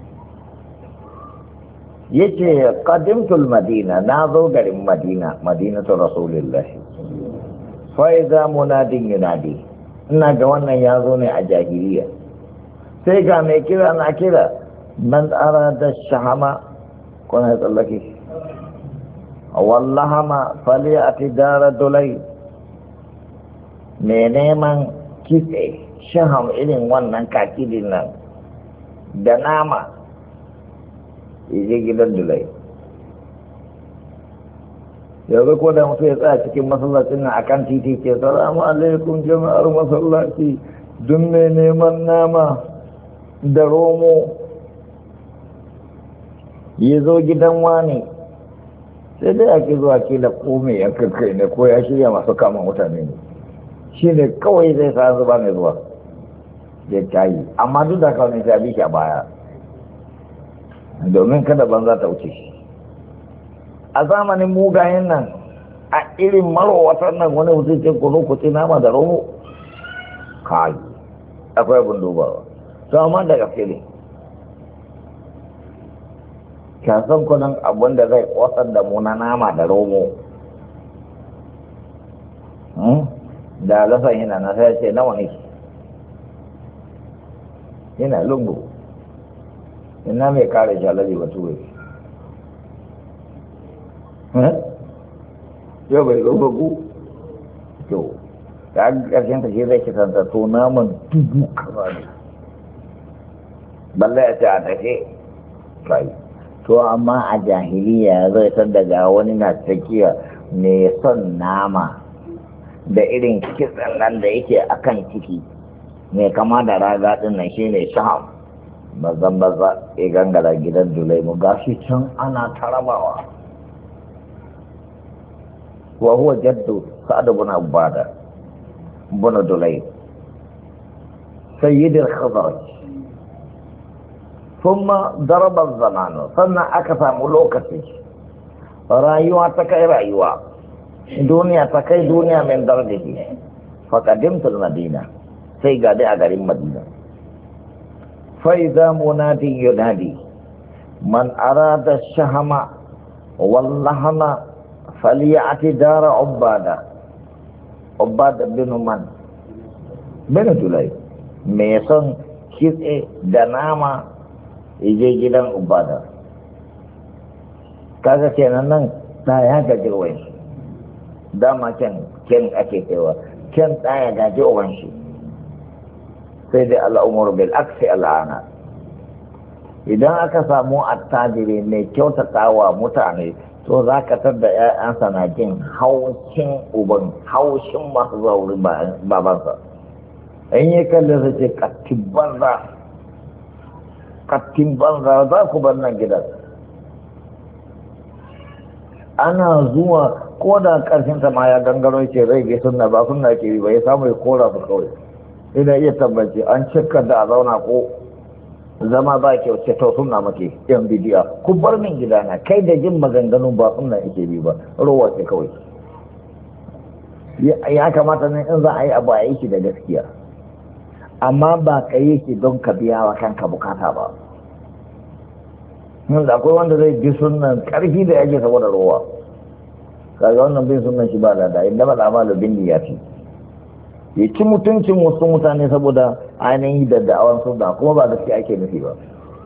yace qadimtul madina na zo garin madina madinatu rasulillah fa idza munadin yunadi ina ga wannan ya zo ne a jahiliya sai ga mai kira na kira man arada shahama ko na tsallake wallahama faliyati dara dulai mai neman kitse shaham irin wannan kakidin nan da nama yaje gidan dulai yanzu ko da mutum ya tsaya cikin masallacin nan akan titi ke salamu alaikum jama'ar masallaci duk mai neman nama da romo ya zo gidan wani sai dai ake zuwa kila ko mai yankan kai ne ko ya shirya masu kama mutane ne shi ne kawai zai sa zuba mai zuwa ya cayi amma duk da kawai sai bi shi a baya domin kada banza ta wuce a zamanin mugayen nan a irin marowatan nan wani mutum ce kunu kuci nama da romo kai akwai abin dubawa to amma da gaske ne kyasan kunan abin da zai kwasar da mu na nama da romo da lasan yana na sai ce nawa ne yana lungu ina mai kare jalali ba tuwe yau bai zo ku to ta ƙarshen ta shi zai kitanta to naman dubu kaza ne balle a ce a take kai to amma a jahiliya zai san daga wani na tsakiya mai son nama da irin kitsan nan da yake akan ciki mai kama da raga din nan shine shaham bazan baza ya gangara gidan dulai mu gashi can ana tarabawa wa huwa jaddu sa'ad ibn ubada ibn dulay sayyid al-khazraj ثم ضرب الزمان sannan aka samu lokaci rayuwa ta kai rayuwa duniya ta kai duniya min dardihi faqadimtu al-madina sai ga dai a garin madina fa idza munadi yunadi man arada ash-shahma wal lahma falyati dara ubada ubada bin man bin dulay me son kitse da nama ije gidan ubada kaga kenan nan ta ya gaji wai dama ken ken ake kaiwa ken ta ya gaji uwan shi sai dai al'umur bil aksi al'ana idan aka samu attajiri mai kyautatawa mutane to za ka tadda ƴaƴansa na jin haushin uban haushin masu zauri babansa in yi kalli su ce kattin banza kattin banza za ku bar nan gidan ana zuwa ko da ƙarshen ta ma ya gangaro ce rai bai sunna ba sunna ke yi ba ya samu ya kora su kawai ina iya tabbaci an cika da a zauna ko zama ba kyau ce to sunna make yan bidiya ku bar min gidana kai da jin maganganu ba sunna yake bi ba rowa ce kawai ya kamata ne in za a yi abu a yi shi da gaskiya amma ba ka yi shi don ka biya wa kanka bukata ba yanzu akwai wanda zai bi sunan karfi da yake saboda rowa kaga wannan bin sunan shi ba da da inda ba da amalu bin ya fi ya ci mutuncin wasu mutane saboda ainihin da da'awan sunna kuma ba gaskiya ake nufi ba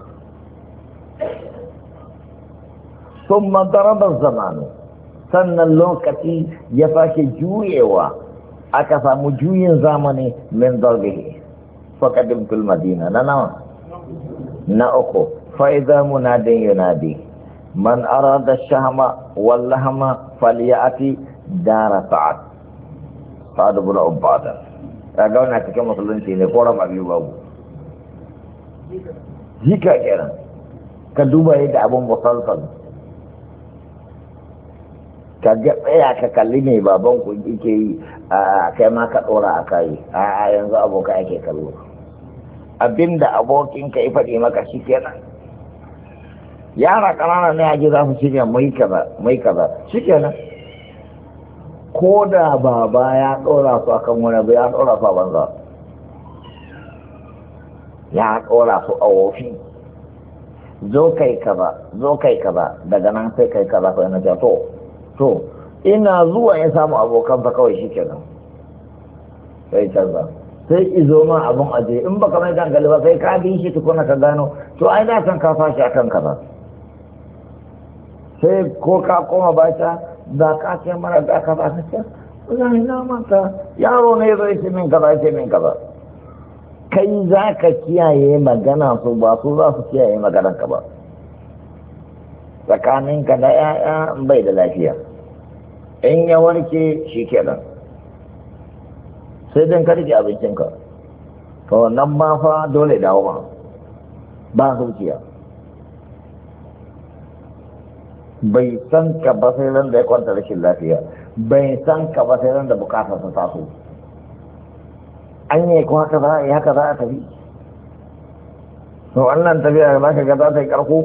sun madarabar zamanu sannan lokaci ya fashe juyewa aka samu juyin zamani min darbihi fakadimtul madina na nawa na uku fa'iza munadin yunadi man arada shahma wal lahma falyati dara sa'ad sa'ad ibn ubada kaga wannan cikin musulunci ne ko rama biyu babu jika kenan ka duba yadda abun musalsal ka ga tsaya ka kalli ne baban ku yake yi a kai ma ka dora a kai a yanzu abokai ake kallo abinda abokinka ya faɗi maka shi kenan. Yara ƙanana ne a ji za su shirya mai kaza mai kaza shi kenan. Ko da baba ya ɗora su akan wani abu ya ɗora su a banza, ya ɗora su a wofi, zo kai kaza zo kai kaza daga nan sai kai kaza kai na to to ina zuwa ya samu abokansa kawai shi kenan sai canza sai izo ma abun aje in baka mai dangali ba sai ka bi shi tukuna ka gano to ai na san ka fashi akan kaza, sai ko ka koma bata da ka ce mara da ka ba ka ce wallahi na manta yaro ne zai ce min kaza ce min kaza. Kai za ka kiyaye magana su ba su za su kiyaye maganarka ba. Tsakaninka da ‘ya'ya bai da lafiya, in ya warke shi kenan sai don ka rike abincinka, to wannan ma fa dole dawo ma ba zuciya. Bai san ka ba sai ran da ya kwanta rashin lafiya, bai san ka ba sai ran da bukatar ta taso. An yi kuma haka za a yi haka za a tafi, to wannan tafiya za ka ga za ta yi ƙarko.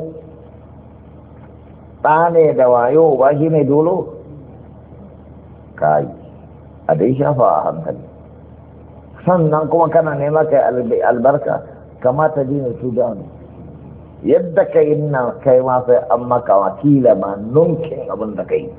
Ɗa ne da wayo ba shi ne dolo kai a dai shafa a hankali. Sannan kuma kana nema kai albarka kamata dina su gano yadda ka yi nan kai ma sai an maka wakila ma nunkin abin da ka yi.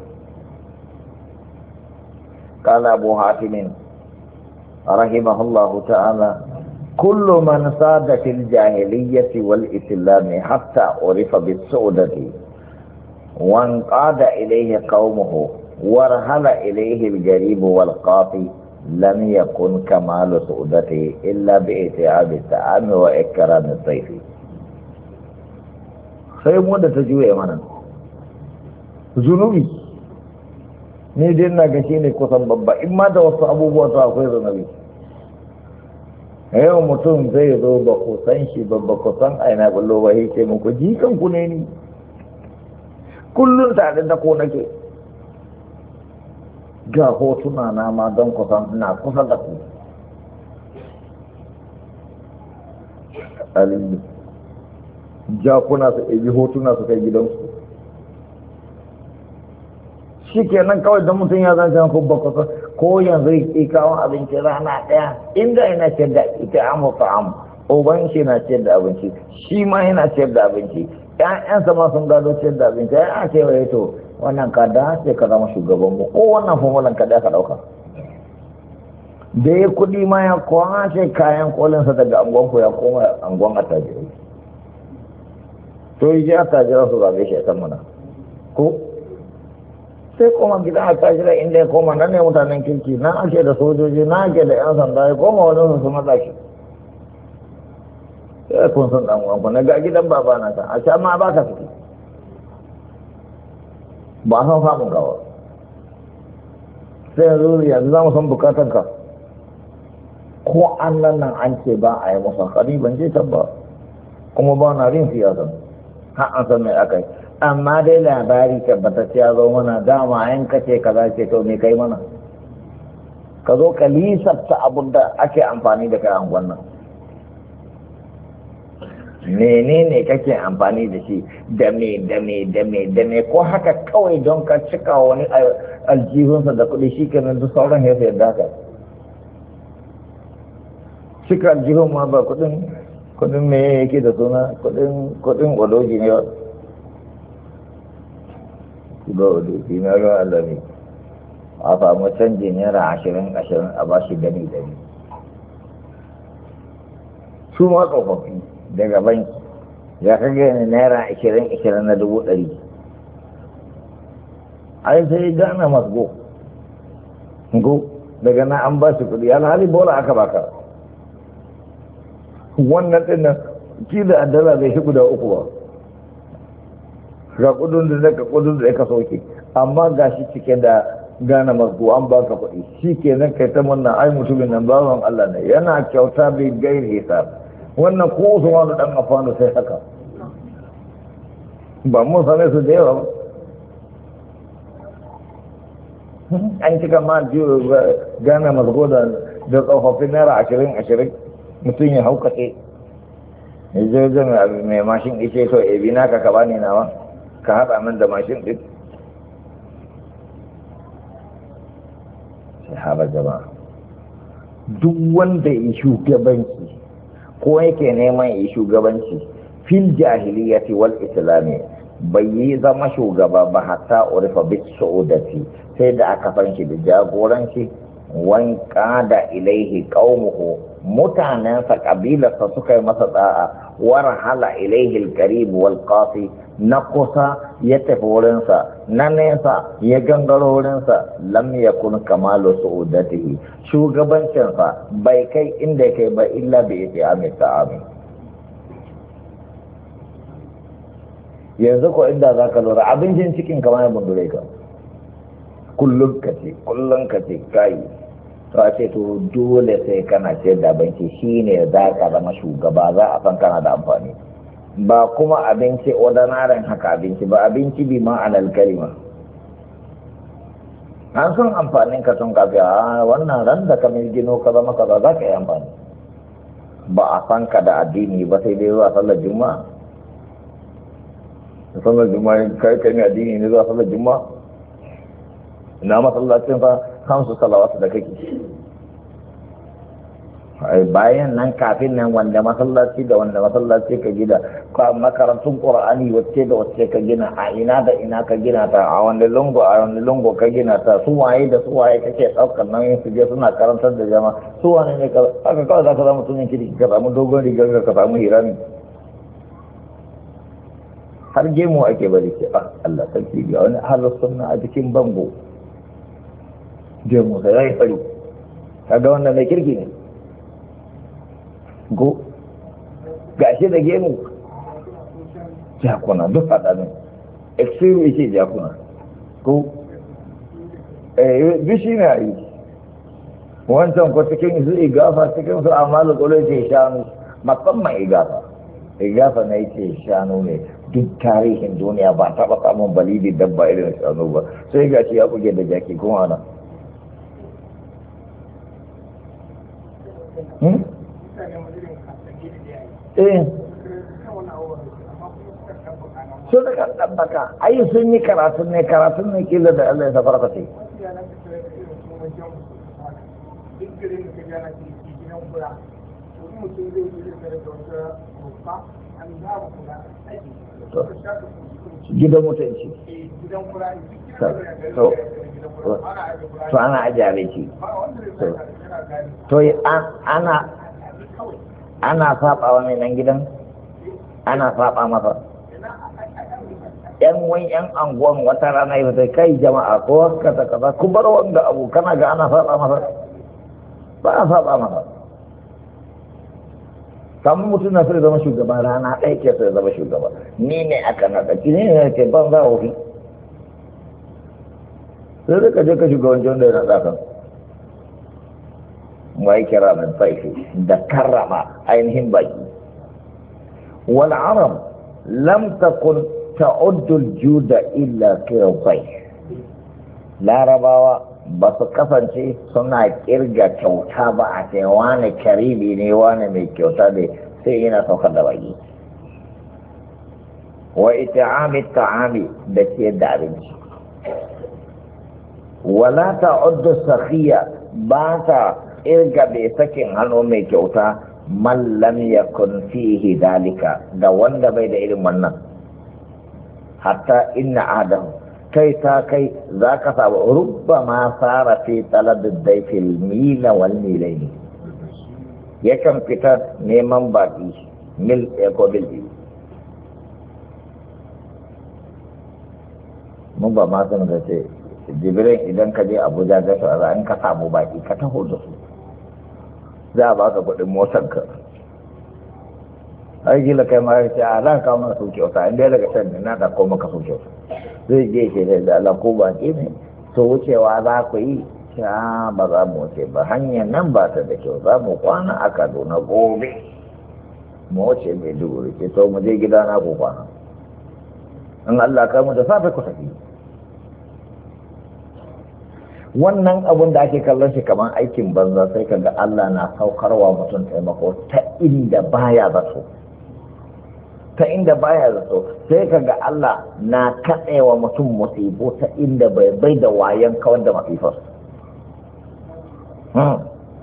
Kala Abu Hatimin رحمه الله تعالى كل من صاد في الجاهلية والإسلام حتى عرف بالسعودة وانقاد إليه قومه ورهل إليه الجريب والقاطي لم يكن كمال سعودته إلا بإتعاب الطعام وإكرام الضيف. sai mu da ta juye mana zunubi ne dai na ga shi ne kusan babba in ma da wasu abubuwa to akwai zunubi. Yau mutum zai zo ba ku san shi ba ba ku san aina ballo ba yake muku jikan ku ne ni kullum tare da ko nake ga hotuna na ma don kusan ina kusa da ku. Aliyu jakuna su ɗabi hotuna su kai gidansu shi kenan kawai don mutum ya zance ko bakwasa ko yanzu ya kawo abinci rana ɗaya inda yana ciyar da ita amu ta'am uban shi na ciyar da abinci shi ma yana ciyar da abinci ƴaƴansa ma sun gado ciyar da abinci ya ce wa to wannan ka da ce ka zama shugaban mu ko wannan formulan ka da ka ɗauka da ya kuɗi ma ya kwace kayan kolinsa daga angon ku ya koma angon attajirai to yi ji attajirai su zaɓe shi a kan muna ko sai koma gidan attajirai inda ya koma nan ne mutanen kirki na ake da sojoji na ake da yan sanda ya koma wani su matsa shi sai kun san ɗan uwanku na ga gidan baba na kan a sha ma ba ka fiti ba san samun gawa sai yanzu yanzu za mu san bukatanka ko an nan nan an ce ba a yi masa kari ban je tabba kuma ba na rin siyasa har an san mai aka yi amma dai labari tabbatacce ya zo mana dama yan kace kaza ce to me kai mana ka zo ka lisafta abun da ake amfani da kai a wannan menene kake amfani da shi da me da me da me da me ko haka kawai don ka cika wani aljihunsa da kuɗi shi kenan duk sauran ya sayar da haka cika aljihun ma ba kuɗin kuɗin me yake da suna kuɗin kuɗin odoji ne ba ba odoji na ruwan allami a samu canji naira ashirin ashirin a ba shi gani gani su ma tsofaffi daga banki ya kage ne naira ashirin ashirin na dubu ɗari ai sai gana masu go go daga na an ba shi kuɗi alhali bola aka baka wannan ɗin nan kila a dala bai shi guda uku ba ga kudin da zaka kudin da ka sauke amma ga shi cike da gane masu an baka kuɗi shi ke nan kai ta munna ai mutumin nan bawan Allah ne yana kyauta bai gairi hisab wannan ko su wani ɗan afanu sai haka ba mun same su da yawa ba an cika ma gane masu da da tsofaffin naira ashirin ashirin mutum ya haukace yanzu zan mai mashin ice to ebi na ka kaba ne nawa ka haɗa min da mashin ɗin sai haɓa jama'a duk wanda ya shugabanci ko yake neman ya shugabanci fil jahiliyyati wal islami bai yi zama shugaba ba hatta urifa bis su'udati sai da aka san shi da jagoranci wanka da ilaihi qaumuhu mutanensa kabilarsa suka yi masa da'a warhala ilaihi alqarib wal qasi na kusa ya tafi wurinsa na nesa ya gangaro wurinsa lam yakun kamalu su'udatihi shugabancinsa bai kai inda kai ba illa bi istiami ta'ami yanzu ko inda zaka lura abincin cikin kamar bundure ka kullum ka ce kullum ka ce kai ta ce to dole sai kana ce da abinci shine za ka zama shugaba za a san kana da amfani ba kuma abinci ordinary haka abinci ba abinci bi ma'anar kalima an san amfanin ka tun kafi a wannan ran da ka mai gino ka zama kaza za ka yi amfani ba a san ka da addini ba sai dai zuwa sallar juma'a sallar juma'a kai kai ne addini ne zuwa sallar juma'a ina masallacin fa kansu salawatu da kake bayan nan kafin nan wanda masallaci da wanda masallaci ka gida ka makarantun qur'ani wacce da wacce ka gina a ina da ina ka gina ta a wanda lungo a wanda lungo ka gina ta su waye da su waye kake daukar nan su je suna karantar da jama'a su wane ne ka aka kawai zaka zama mutumin kiri ka samu dogon rigar ka samu hirami har gemu ake bari ce ah Allah sarki ga wani ahlus sunna a cikin bango gemu sai yayi fari kaga wannan mai kirki ne go gashi da gemu jakuna duk faɗa ne extreme yake jakuna ko eh bishi ne a yi wancan ko cikin su igafa cikin su amalu kolo ce shanu musamman igafa igafa na yake shanu ne duk tarihin duniya ba taɓa samun balidi dabba irin shanu ba sai gashi ya buge da jaki kuma ana eh so da kan ɗabbaka ai sun yi karatun ne karatun ne kila da Allah ya safar ka sai gidan mutunci to ana ajiye shi to ana ana saba wani nan gidan ana saba masa yan wani yan anguwan wata rana yi ta kai jama'a ko kasa kasa ku bar wanda abu kana ga ana saba masa ba a saba masa samun mutum na sai zama shugaba rana ɗaya ke sai zama shugaba ni ne aka naɗa ki ne ne ke ban za a wofi sai da ka je ka shugabanci wanda ya naɗa kan wai kira min saifi da karrama ainihin baki wal arab lam takun ta'uddu al-juda illa kirfai larabawa ba su kasance suna kirga kyauta ba a ce wani karibi ne wani mai kyauta ne sai yana saukar da baki wa ita'ami ta'ami da ke da abinci wala ta'uddu sakhiya ba ta irga bai sakin hannu mai kyauta man lam yakun fihi dalika da wanda bai da irin wannan hatta inna adam kai ta kai za ka samu rubba ma fara fi talabin daifil mila wal milaini yakan fita neman baki mil ɗaya ko bil biyu mun ba ma sun da ce jibirin idan ka je abuja ga su a in ka samu baki ka taho da su za a baka kuɗin motarka ai gila kai ma ya ce a zan kawo mana sauke wata inda daga can ne na da ko maka sauke wata zai je ke da Allah ko ba ke ne to wucewa za ku yi sha ba za mu wuce ba hanyar nan ba ta da kyau za mu kwana a Kaduna gobe mu wuce mai duguri ke to mu je gida na ku kwana in Allah kai mu da safe ku tafi wannan abun da ake kallon shi kamar aikin banza sai kaga Allah na saukarwa mutum taimako ta inda baya zato ta inda baya zato, sai ka ga Allah na katsewa mutum musibo ta inda bai bai da wayan kawar da masifar. Hmm.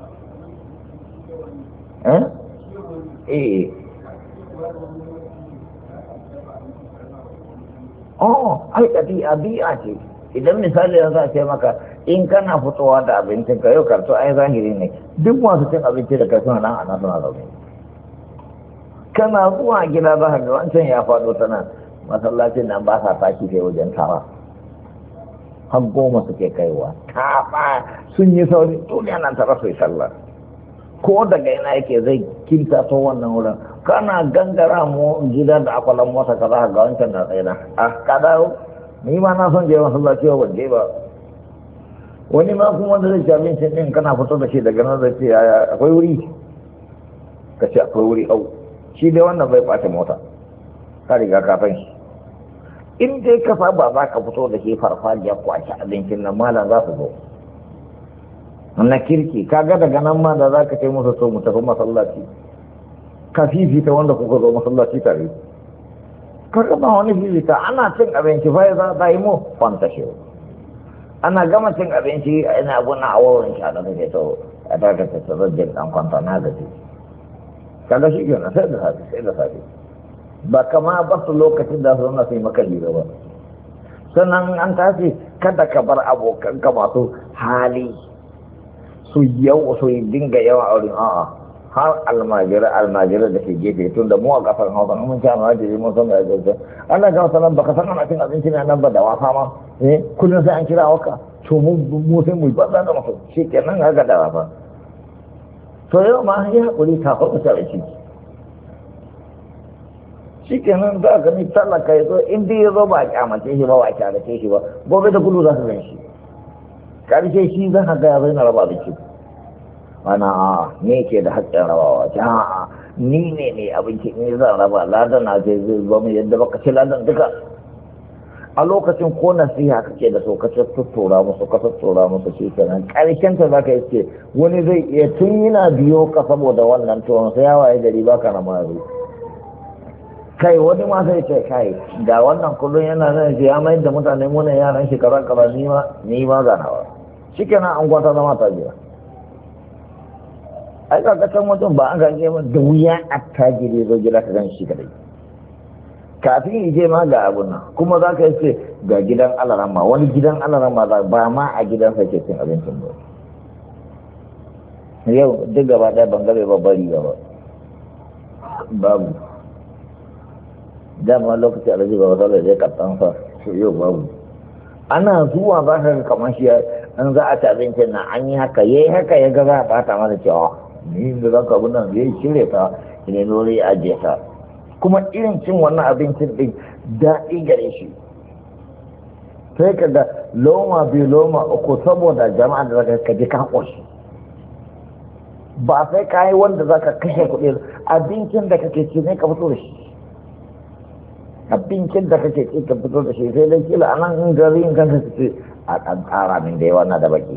Eh? Eh. Oh, ai ɗabi'a bi'a ce. Idan misali yanzu a ce maka in kana fitowa da abincin ka yau karto ai zahiri ne, duk masu cin abinci da kai suna nan a nan suna zaune. Kana zuwa gida za ka ga wancan ya faɗo ta nan, masallacin nan ba sa tashi sai wajen tara. Har goma suke kaiwa, ta sun yi sauri duniya nan tara su yi sallah. Ko daga yana yake zai kinta ta wannan wurin, kana gangara mu gida da akwalan mota ka za ga wancan na tsaye na. Ah, ka dawo, ni ma na son je masallaci wa ban je ba. Wani ma kuma wanda zai ci abincin ɗin kana fito da shi daga nan zai ce akwai wuri, ka ce akwai wuri au. Shi dai wannan bai ɓace mota, ka riga ka san shi. In dai ka saba za ka fito da shi farfajiyar kwace abincin nan malam za su zo. Na kirki, ka ga daga nan ma da za ka ce musu so mu tafi masallaci. Ka fifita wanda kuka zo masallaci tare. Ka ga ba wani fifita, ana cin abinci fa ya za ta yi mu kwanta shi. Ana gama cin abinci ina abu na awon shi a da take to a da ta ta zajin dan kwanta na gaji. Kaga shi ke sai da safe sai da safe. Ba kama ba su lokacin da su na sai maka hira ba. Sannan an tashi kada ka bar abokanka masu hali su yau su dinga yawan auren a'a har almajira almajira da ke gefe tun da mu a kafar hausa mun ci almajiri mun san da gaske ana ga sanan baka san ana cin abinci ne nan ba da wasa ma eh kullum sai an kira waka to mu mu sai mu banza da mutum shikenan haka da wasa to yau ma ya hakuri ta fa ta rashi shikenan za ka ni talaka yazo in dai yazo ba a kyamace shi ba ba a kyamace shi ba gobe da kullu za su gan shi karshe shi zan haka ya zai na raba da shi ana a ne ke da haƙƙin rabawa ta a ni ne ne abinci ne zan raba ladan na zai zai zama yadda baka ci ladan duka a lokacin ko nasiha kake da so ka tuttura musu ka tuttura musu shi kenan karshen ta zaka yi wani zai iya tun yana biyo ka saboda wannan tuwon sai ya waye gari baka na mari kai wani ma sai ce kai ga wannan kullum yana nan ya mai da mutane muna yaran shi kaza kaza ni ma ni ma ganawa shikenan an gwata zama ta jira ai kaga can mutum ba an gaje ma da wuya attajiri zo gida ka gan shi kadai kafin yi je ma ga abun nan kuma za ka ce ga gidan alarama wani gidan alarama ba ma a gidansa ke cin abincin ba yau duk gaba ɗaya bangare ba bari gaba babu dama lokaci a raji ba wata da zai kattan sa su yau babu ana zuwa za ka kamar shi an za a ci abincin nan an yi haka yayi haka ya ga za a bata mana cewa ni da za ka abin nan zai shirya ta ne nori a jeta kuma irin cin wannan abincin din daɗi gare shi sai ka ga loma biyu loma uku saboda jama'a da zaka ka ji ka ƙoshi ba sai ka yi wanda za ka kashe kuɗi abincin da kake ci ne ka fito da shi abincin da kake ci ka fito da shi sai dai kila a nan in gari in kanka ce a ɗan ƙara min da yawa na da baki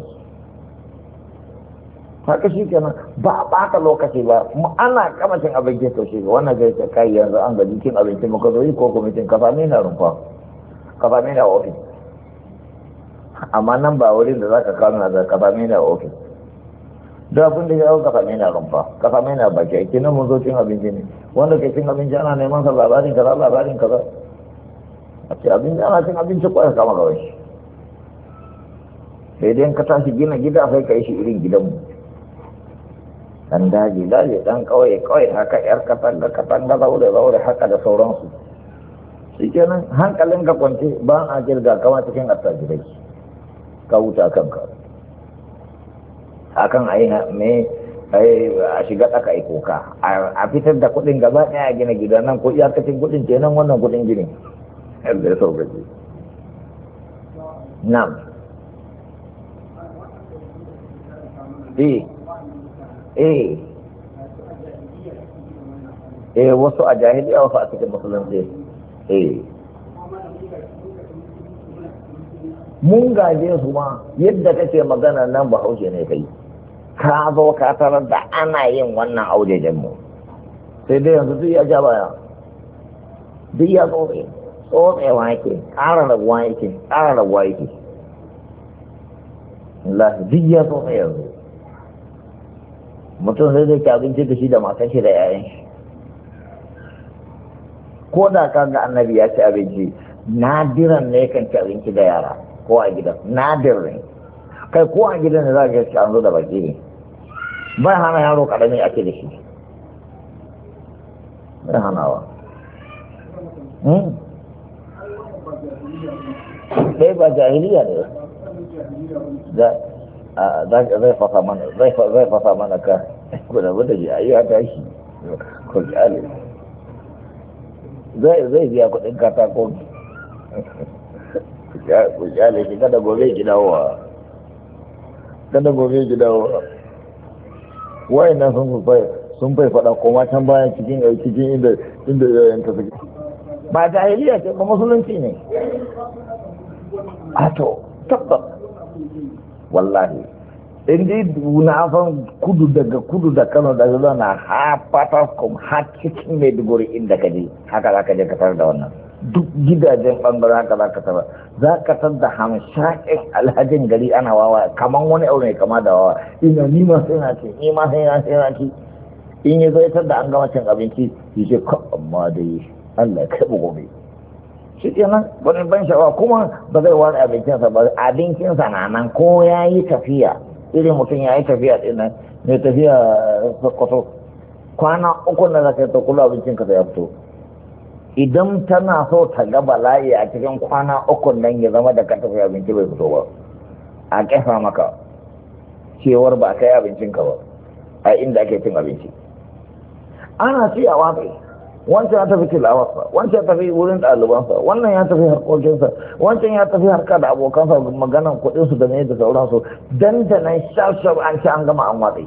haka shi kenan ba a ɓata lokaci ba ana kama cin abinci to shi wannan zai ce kai yanzu an gaji cin abinci muka zo yi ko kuma cin ka same na rumfa ka same na ofis amma nan ba wurin da za ka kawo na ka same na ofis da abin da ya hau ka same na rumfa ka same na baki aiki nan mun zo cin abinci ne wanda ke cin abinci ana neman sa labarin kaza labarin kaza a ce abinci ana cin abinci ko ya kama kawai sai dai ka tashi gina gida sai ka yi shi irin gidanmu dan daji daji dan kawai kawai haka yar katanga katanga zaure zaure haka da sauransu shi kenan hankalin ka kwance ba a jirga kama cikin attajirai ka wuta kanka akan ayi me a shiga tsaka ai koka a fitar da kuɗin gaba ɗaya a gina gida nan ko iyakacin kuɗin kenan wannan kuɗin gini yadda ya sauƙaƙe na'am eh eh eh wasu a jahiliya wasu a cikin musulunci eh mun gaje su ma yadda kake magana nan ba haushe ne kai ka zo ka tarar da ana yin wannan aujejen mu sai dai yanzu duk ya ja baya duk ya tsotse tsotsewa yake ƙara rabuwa yake ƙara rabuwa yake Allah duk ya tsotse yanzu mutum zai zai ci abinci da shi da matan shi da yayan shi ko da ka ga annabi ya ci abinci nadiran ne kan ci abinci da yara ko a gidan nadirin kai ko a gidan da za ka ci an zo da baki ne bai hana yaro karami ake da shi bai hanawa ɗaya ba jahiliya ne zai fasa mana zai fasa mana ka kuna wanda ji ayi haka shi ko kyale zai zai biya kuɗin katako ku kyale shi kada gobe ki dawowa kada gobe ki dawowa wayan nan sun fai sun fai faɗa koma can bayan cikin cikin inda inda yayin ta suke ba jahiliya ce ba musulunci ne a to tabbas wallahi in dai na fan kudu daga kudu da Kano da zuwa na ha Fataskum har cikin Maiduguri inda ka je haka za ka je ka tarar da wannan duk gidajen bangaren haka za ka tarar za ka tarar da hamshakin alhajin gari ana wawa kaman wani aure kama da wawa ina ni ma sai na ce ni ma sai na sai na ci in ya zai tar da an gama cin abinci ya ce ka amma dai Allah kai bu gobe shi kenan wani ban sha'awa kuma ba zai wani abincinsa ba abincinsa na nan ko ya yi tafiya irin mutum ya yi tafiya ɗin nan mai tafiya sokoto kwana uku na zaka ta kula abincinka sai ya fito idan tana so ta ga bala'i a cikin kwana uku nan ya zama da ka tafi abinci bai fito ba a ƙasa maka cewar ba kai abincinka ba a inda ake cin abinci ana ci a watsi wancan ya tafi tilawarsa wancan ya tafi wurin ɗalibansa wannan ya tafi harkokinsa wancan ya tafi harka da abokansa maganan kuɗinsu da ne da sauransu dandanan shashar an ci an gama an watsi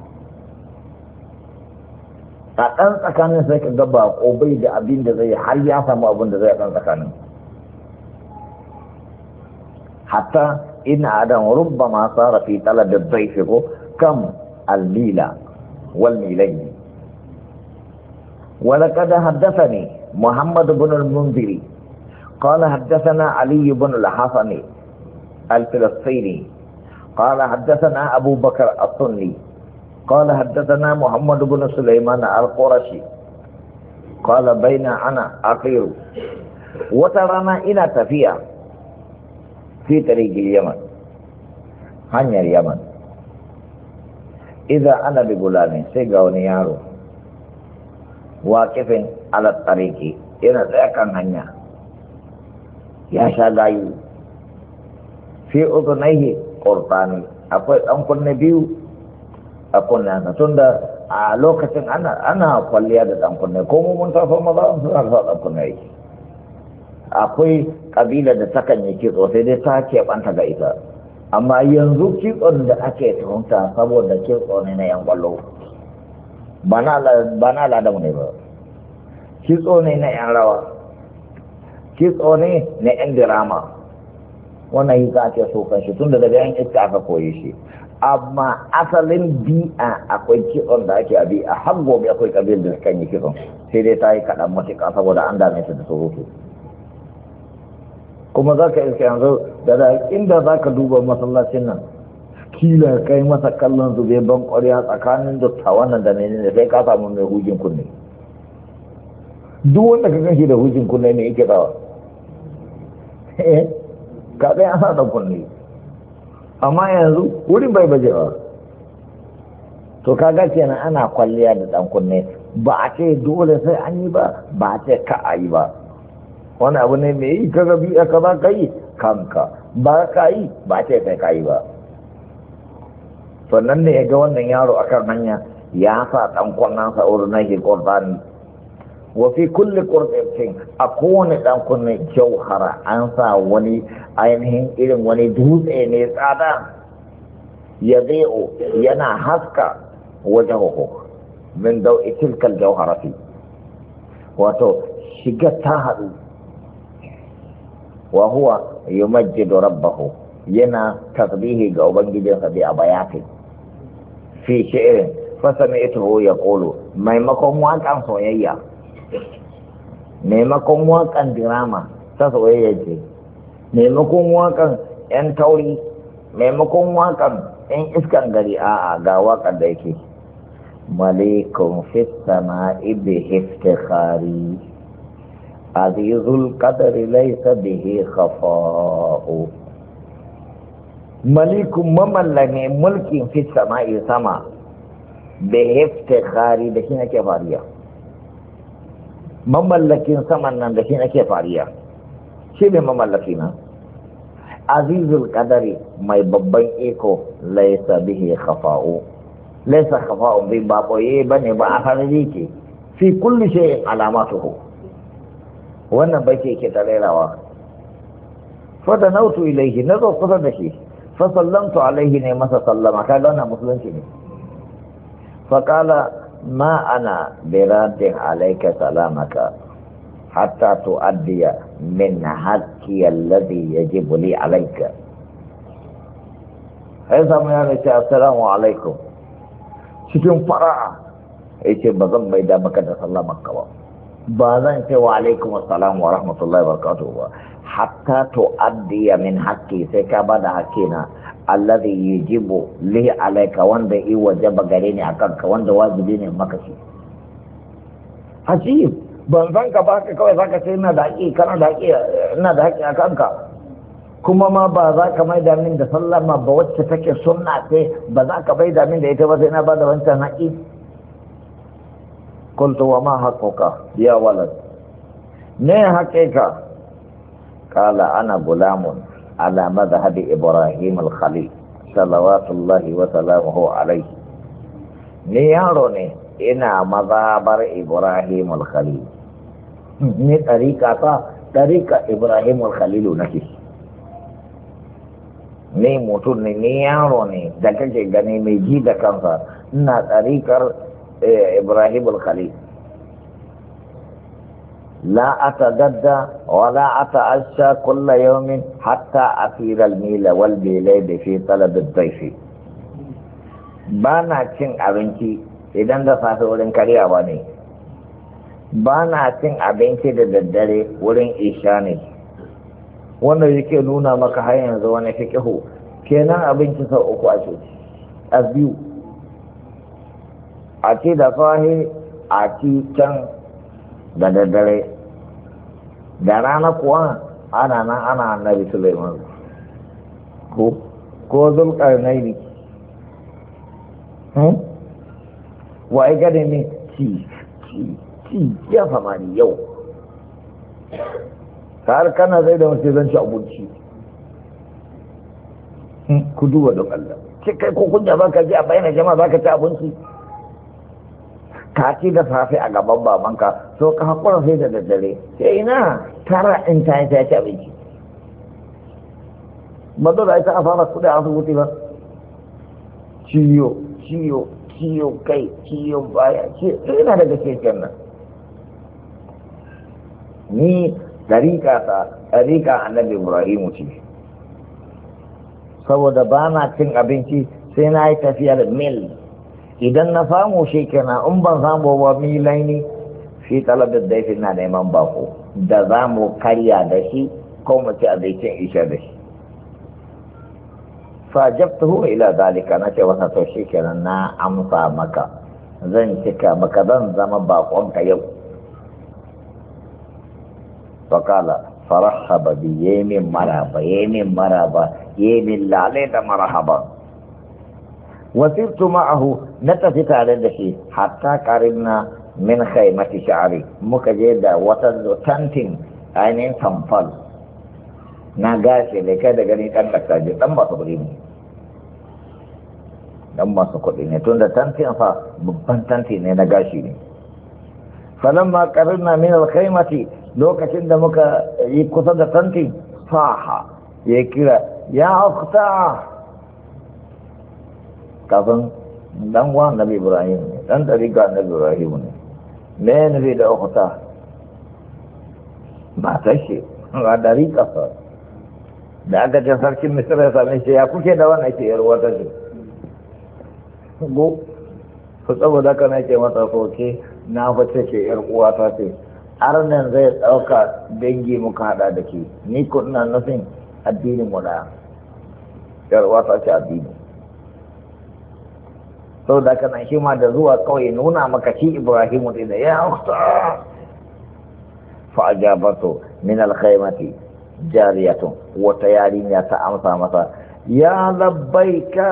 a ɗan tsakanin sai ka ga baƙo bai da abin da zai har ya samu abin da zai a ɗan tsakanin hatta ina adam rubba ma tsara fi talar da zai ko kam almila wal milai ولقد حدثني محمد بن المنذر قال حدثنا علي بن الحسن الفلسطيني قال حدثنا أبو بكر السني قال حدثنا محمد بن سليمان القرشي قال بين أنا أخير وترانا إلى تفيا في طريق اليمن هنيا اليمن إذا أنا بغلام سيغاوني يارو waƙifin alat tariki yana tsaye kan hanya ya sha gayu fi uzunaihi qurtani akwai ɗan kunne biyu a kunnensa tun da a lokacin ana ana kwalliya da ɗan kunne ko mun taso maza suna sa ɗan kunne yake akwai ƙabila da takan yi kitso sai dai ta keɓanta ga ita amma yanzu kitson da ake tuhunta saboda kitso ne na yan kwallo ba na al'adamu ne ba kitso ne na yan rawa kitso ne na yan dirama wannan yi za a ce so kan shi tun da daga yan iska aka koyi shi amma asalin bi'a akwai kitson da ake abi a har gobe akwai kabil da kan yi kitson sai dai ta yi kaɗan matuƙa saboda an dame su da surutu kuma za ka iska yanzu da inda za ka duba masallacin nan kila kai masa kallon zube ban ƙwarya tsakanin dattawan nan da ne ne sai ka samu mai hujin kunne duk wanda ka gan shi da hujin kunne ne yake tsawa eh ka ɗaya an sa ɗan kunne amma yanzu wurin bai baje ba to kaga kenan ana kwalliya da ɗan kunne ba a ce dole sai an yi ba ba a ce ka a yi ba wani abu ne mai yi kaga biya ka ba ka yi kanka ba ka yi ba a ce sai ka yi ba sannan ne ya ga wannan yaro akan hanya ya sa ɗan kunnen sa wurin nake ƙordani wa fi kulli qurbatin a kowane ɗan kunne jauhara an sa wani ainihin irin wani dutse ne tsada ya zai'o yana haska wajen hukum min dau'i tilkal jauharati wato shiga ta haɗu wa huwa yumajjidu rabbahu yana tasbihi ga ubangijinsa bi abayati fi shi'rin fa sami'tuhu yaqulu maimakon waƙan soyayya maimakon waƙan dirama ta soyayya ce, maimakon waƙan 'yan tauri, maimakon waƙan 'yan iskan gari, a'a ga waƙar da yake malikun fi sama'i bihi iftikhari azizul qadri laysa bihi khafa'u. malikun mamallame mulkin fi sama'i sama bihi iftikhari da shi nake fariya, mamallakin saman nan da shi nake fariya, shi ne mamallaki na. azizul qadari mai babban iko laisa bihi khafa'u, laisa khafa'u bi ba boye bane ba a farji ke fi kulli shay'in alamatuhu. wannan bai ke ke tarerawa fa da nautu ilaihi, nazo kusa da shi fa sallamtu alaihi ne masa sallama, kaga wannan musulunci ne. fa qala ma ana biradin alayka salamaka hatta tu'addiya min haqqi alladhi yajibu li alayka. sai samu ya ce assalamu alaikum cikin fara'a, yace ba zan mai da maka da sallama ka ba, ba zan ce wa alaikum assalam wa rahmatullahi wa barakatuh ba, hatta tu'addiya min haqqi, sai ka bada haqqina alladhi yajibu li alayka, wanda i wajaba gare ni akan ka, wanda wajibi ne maka shi. ajib, ban san ka ba ka kawai zaka ce ina da haƙi, kana da haƙi, ina da haƙi a kanka, kuma ma ba za ka mai da min da sallama ba wacce take sunna ce, ba za ka mai da min da ita ba sai na ba da wancan haƙi. qultu wa ma haqquka ya walad, ne haƙiƙa? qala ana gulamun ala madhhabi ibrahim al-khalil salawatullahi wa salamuhu alayhi. ni yaro ne ina mazhabar ibrahim al-khalil, ni tariqa ta tariqa ibrahim al-khalil nake, ni mutum ne, ni yaro ne da kake gani mai ji da kansa, ina tariqar ibrahim al-khalil. la atagadda wa la ata'asha kulla yawmin hatta asira al-mila wal bilayd fi talab ad-dayf. bana cin abinci idan da safe wurin karyawa ne, ba na cin abinci da daddare wurin isha ne, wanda yake nuna maka har yanzu wani fiƙihu kenan. abinci sau uku a ce a biyu, a ci da sahi, a ci can da daddare, da rana kuwa ana nan ana annabi Sulaiman ko ko Zulkarnaini. hmm? wa ai gade ne ci ci ci ya fama ni yau har kana zai da wace zan ci abinci. ku duba don Allah, ce kai ko kunya baka ji a bayyana jama'a baka ci abinci, ka ci da safe a gaban babanka, so ka hakura sai da daddare, sai ina tara in ta yi ta ci abinci. ba dole ita a fara kudi a asibiti ba, ciyo ciyo ciyo kai ciyo baya, ciyo ina daga cikin nan. ni dariƙa ta dariƙa annabi Ibrahimu ce, saboda ba na cin abinci sai na yi tafiyar mil, idan na samu shi kenan, in ban samu ba milai ne fi talabin daifin na neman bako da za mu karya da shi ko mu ci abincin isha da shi. fajabtuhu ila zalika, na ce wasa to shi kenan na amsa maka, zan cika maka, zan zama bakonka yau. fakala farahaba bi, yemin maraba yemin maraba yemin lalai da marhaba. wasirtu ma'ahu, na tafi tare da shi hatta qaribna min khaymati sha'ri, muka je da wata tantin ainihin tamfal na gashi da kai da gani dan daktaje, dan masu kuɗi ne, dan masu kuɗi ne, tun da tantin fa babban tanti ne na gashi ne. falamma qaribna min al-khaymati, lokacin da muka yi kusa da tantin, faha ya kira ya ukhta, kafin dan wa Nabi Ibrahim ne, dan dariga Nabi Ibrahim ne. me nabi da ukhta matar shi a dariga fa, da aka ce sarkin Misir ya same shi, ya kuke da wannan ke yarwa ta shi go, ko saboda kana ke mata soke na fice ke yar uwa ta ce, arnan zai ɗauka dangi muka haɗa da ke ni ko ina nufin addinin mu ɗaya yarwa ta ce addini sau da kana shi ma da zuwa kawai nuna maka shi ibrahimu ɗin da ya hausa fa'ajabatu min alkhaimati jariyatun wata yarinya ta amsa masa ya labbaika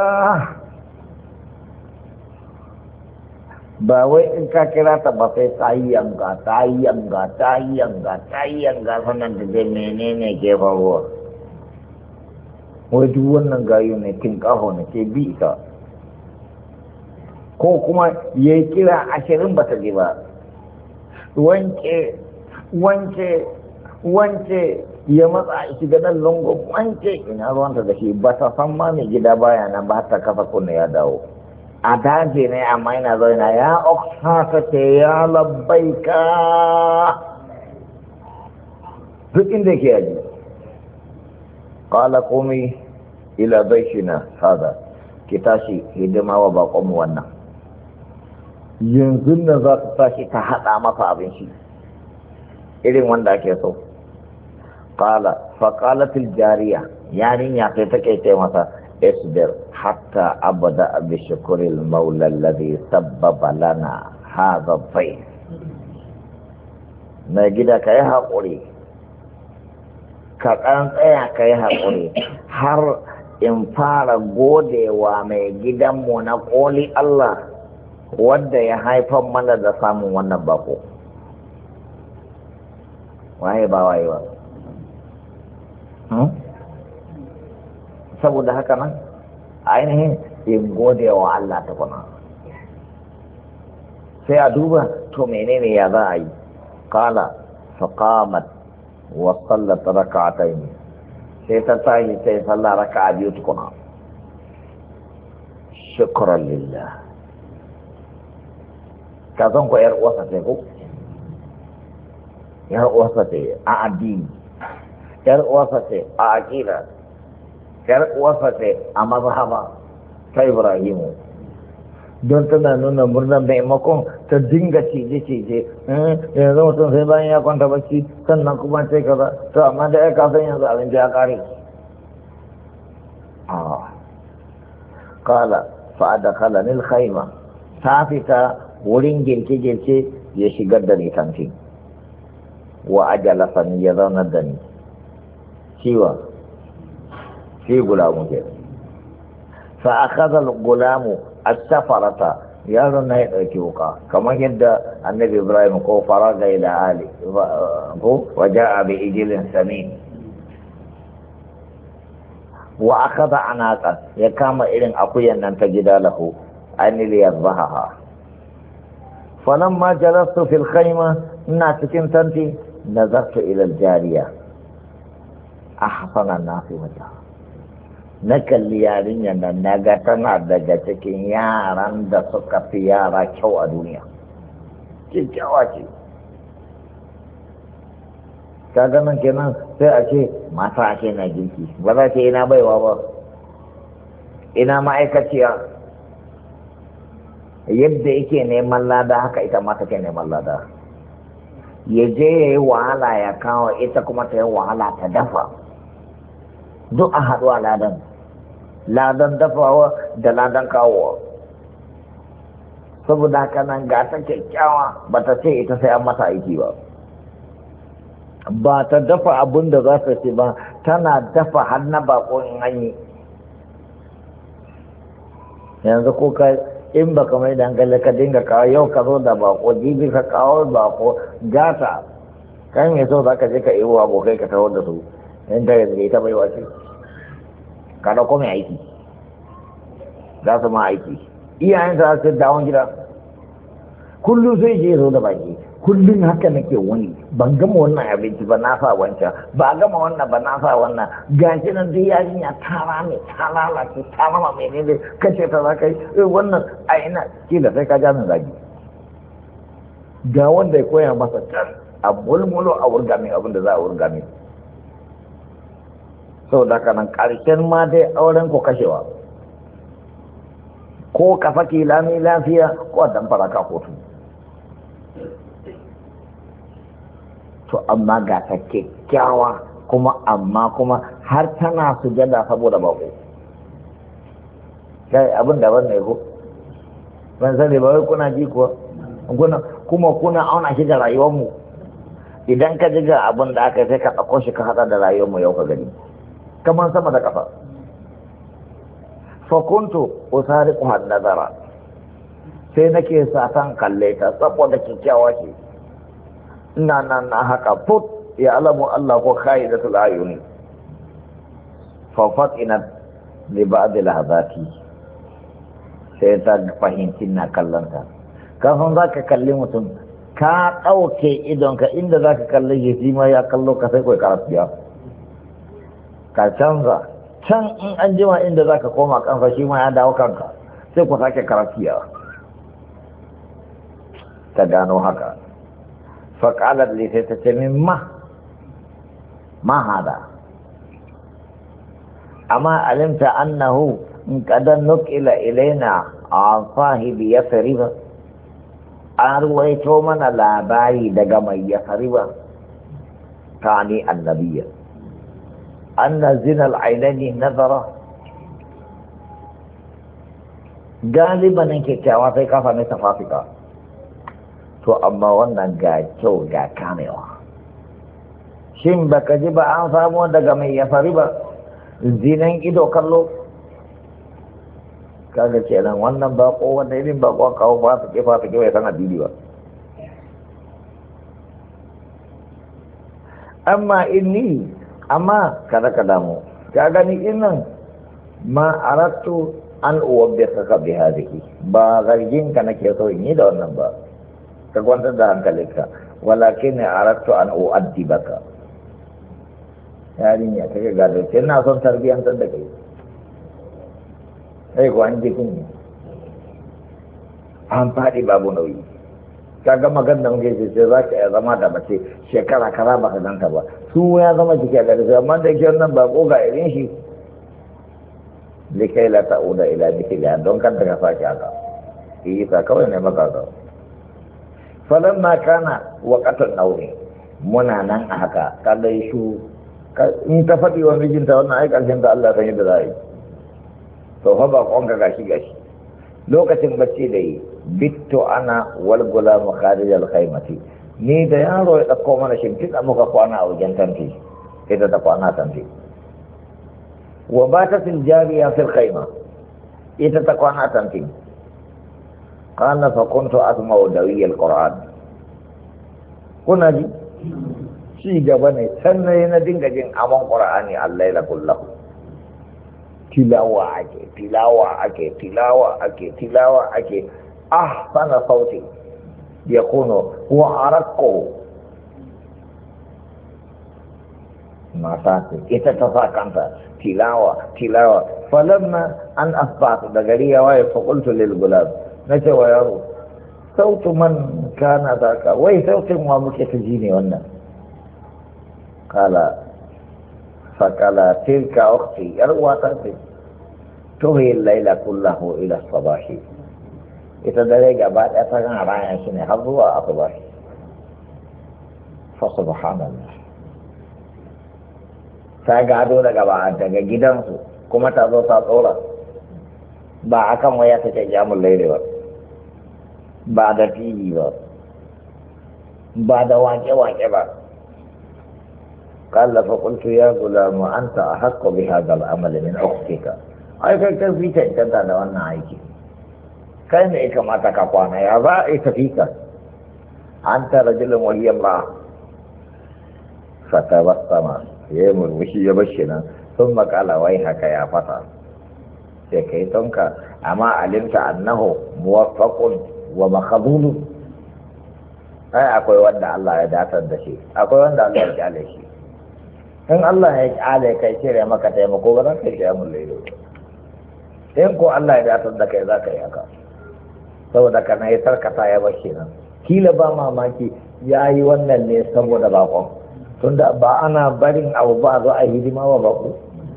ba wai in ka kira ta ba sai ta yi yanga ta yi yanga ta yi yanga ta yi yanga sannan da zai menene ke faruwa wai duk wannan gayu ne kin kaho ne ke bi ita ko kuma ya yi kira ashirin ba ta ji ba wanke wanke wance ya matsa shiga nan lungun wance ina ruwanta da shi ba ta san ma mai gida baya nan ba ta kafa kunne ya dawo a daji ne amma yana zauna ya oksa ta ce ya labbaika duk inda ke yaji qala qumi ila baishina hada ki tashi hidima wa baƙonmu wannan yanzu nan za ta tashi ta haɗa masa abin shi irin wanda ake so qala fa qalatil jariya yarinya sai take ce masa isbir hatta abada bi shukril maula alladhi sabbaba lana hadha fay na gida kai hakuri ka kan tsaya kai hakuri har in fara godewa mai gidanmu na koli Allah wanda ya haifar mana da samun wannan bako waye ba waye ba saboda haka nan ainihin in gode wa Allah ta kuna sai a duba to menene ya za a yi kala faqamat wa sallat rak'atayn sai ta tashi sai sallah raka'a biyu tukuna shukran lillah ka san ko yar uwarsa ce ko yar uwarsa ce a addini yar uwarsa ce a aqida yar uwarsa ce a mazhaba ta Ibrahimu don tana nuna murnar maimakon ta dinga cije-cije yanzu mutum sai bayan ya kwanta bacci sannan kuma ce kaza to amma da ya kasan yanzu abinci ya kare kala fa'ada kala nil khaima ta fita wurin girke-girke ya shigar da ni tanti wa ajala sani ya zaunar da ni ciwa shi gulamu ke fa akhadha al-gulamu as-safarata yaron na ya dauki wuka kamar yadda annabi Ibrahim ko faraga ila ali ko waja'a bi ijlin samin wa akhadha anaqa ya kama irin akuyan nan ta gida lahu an li yadhaha falamma jalastu fil khayma ina cikin tanti nazartu ila al-jariya ahsana an-nasi wajha na kalli yarinyar nan na ga tana daga cikin yaran da suka fi yara kyau a duniya kyakkyawa ce ta ganin kenan sai a ce mata ake na girki ba za ce ina baiwa ba ina ma'aikaciya yadda yake neman lada haka ita ma take neman lada ya je ya yi wahala ya kawo ita kuma ta yi wahala ta dafa duk a haɗu a ladan ladan dafawa da ladan kawowa saboda haka nan ga ta kyakkyawa ba ta ce ita sai an mata aiki ba ba ta dafa abin da za ta ce ba tana dafa har na bako in hanyi yanzu ko ka in ba ka mai dangane ka dinga kawo yau ka zo da bako jibi ka kawo bako gata kan mai so za ka je ka yi wa abokai ka tawar da su in ta yanzu ita bai wace ka dauko mai aiki za su ma aiki iyayen sa su dawon gida kullum sai je zo da baki kullum haka nake wani ban gama wannan abinci ba na sa wancan ba gama wannan ba na sa wannan gashi nan dai yarinya ta rame ta lalace ta rama menene kashe ta za ka yi wannan a ina kila sai ka ja min zagi ga wanda ya koya masa can a mulmulo a wurgame abin da za a wurgame sau da kanan ƙarshen ma dai auren ku kashewa ko ka faki lami lafiya ko a damfara ka kotu to amma ga ta kyakkyawa kuma amma kuma har tana sujada saboda bako kai abin da wannan ko ban sani ba wai kuna ji kuwa kuna kuma kuna auna shi da rayuwar mu idan ka ji ga abin da aka sai ka ɗauko shi ka haɗa da rayuwar mu yau ka gani kamar sama da ƙasa fa kuntu usariqu an-nazara sai nake satan kalle ta saboda kyakkyawa ce ina nan na haka put ya alamu Allah ko khaidatul ayuni fa fatinat li ba'd lahazati sai ta fahimci na kallonta kafin za ka kalli mutum ka ɗauke idonka inda za ka kalli shi shi ma ya kallo ka sai kawai karafiya ka canza can in an jima inda za ka koma kansa shi ma ya dawo kanka sai ku sake karafiya ta gano haka faƙalar da sai ta ce min ma ma hada amma alimta annahu in kadan nukila ilaina a sahibi ya sariba an ruwaito mana labari daga mai ya sariba ta ne annabiya an na zinal ainihi nazara galibanin kyakkyawa sai kafa mai tafafika to amma wannan ga kyau ga kamewa shin baka ji ba an samu daga mai ya sariba zinan ido kallo kaga kenan wannan bako wanda irin bako kawo ba su kefa su kewa ya san addini ba amma inni amma kada ka damu ka gani innan ma arattu an uwabbika ka bi hadhihi ba zargin ka nake so in yi da wannan ba ka kwantar da hankalinka walakin arattu an uaddibaka yarinya kake gado ce ina son tarbiyyantar da kai sai ko an jikin an faɗi babu nauyi ka ga magana muke ce sai za ka iya zama da mace shekara kara ba ka ganta ba su ya zama jiki a gari sai amma da ke wannan ba ko ga irin shi likai la ta'uda ila dikila don kan daga sake haka yi ta kawai ne maka ga falamma kana waqatan nawmi muna nan a haka kaga shu in ta faɗi wa mijinta wannan ai karshen ta Allah san yadda za a yi to fa ba kwanka gashi gashi lokacin bacci da yi bitto ana wal gulamu kharij al khaymati ni da yaro ya dauko mana shimfiɗa muka kwana a wajen tanti ita ta kwana tanti wa batat al jariya fil khayma ita ta kwana tanti qala fa kuntu asma'u dawi al qur'an kuna ji shi gaba ne sannan na dinga jin amon qur'ani al-laila kullahu tilawa ake tilawa ake tilawa ake tilawa ake ahsana sauti yakunu wa araqqu mata ita ta sa kanta tilawa tilawa falamma an asbatu da gari ya waye fa qultu lil gulab nace wa yaro sautu man kana zaka wai sautin wa muke ta ji ne wannan kala fakala tilka ukhti yar uwata ce tuhi laila kullahu ila sabahi ita dare gaba ɗaya ta kan raya shi ne har zuwa asubahi fa subhanallah ta gado daga ba daga gidansu kuma ta zo ta tsora ba akan waya take jamun laili ba ba da tv ba ba da wake-wake ba قال فقلت يا غلام أنت أحق بهذا العمل من أختك أي كيف في تنتظر وانا عايكي كان إيه كما تكاقوانا يا ذا إيه تفيك أنت رجل وهي امرأة فتبسم يمر وشي يبشنا ثم قال ويحك يا فتى سكيتنك أما علمت أنه موفق ومخذول أي أقول وانا الله يدعى الدشي أقول وانا الله يجعل شيء in Allah ya kyale kai cire maka taimako ba za ka yi kiyamun lailo in ko Allah ya datar da kai za ka yi haka saboda ka na yi tarkata ya bashi nan kila ba mamaki ya yi wannan ne saboda bakon tunda ba ana barin abu ba zo a hidima wa bako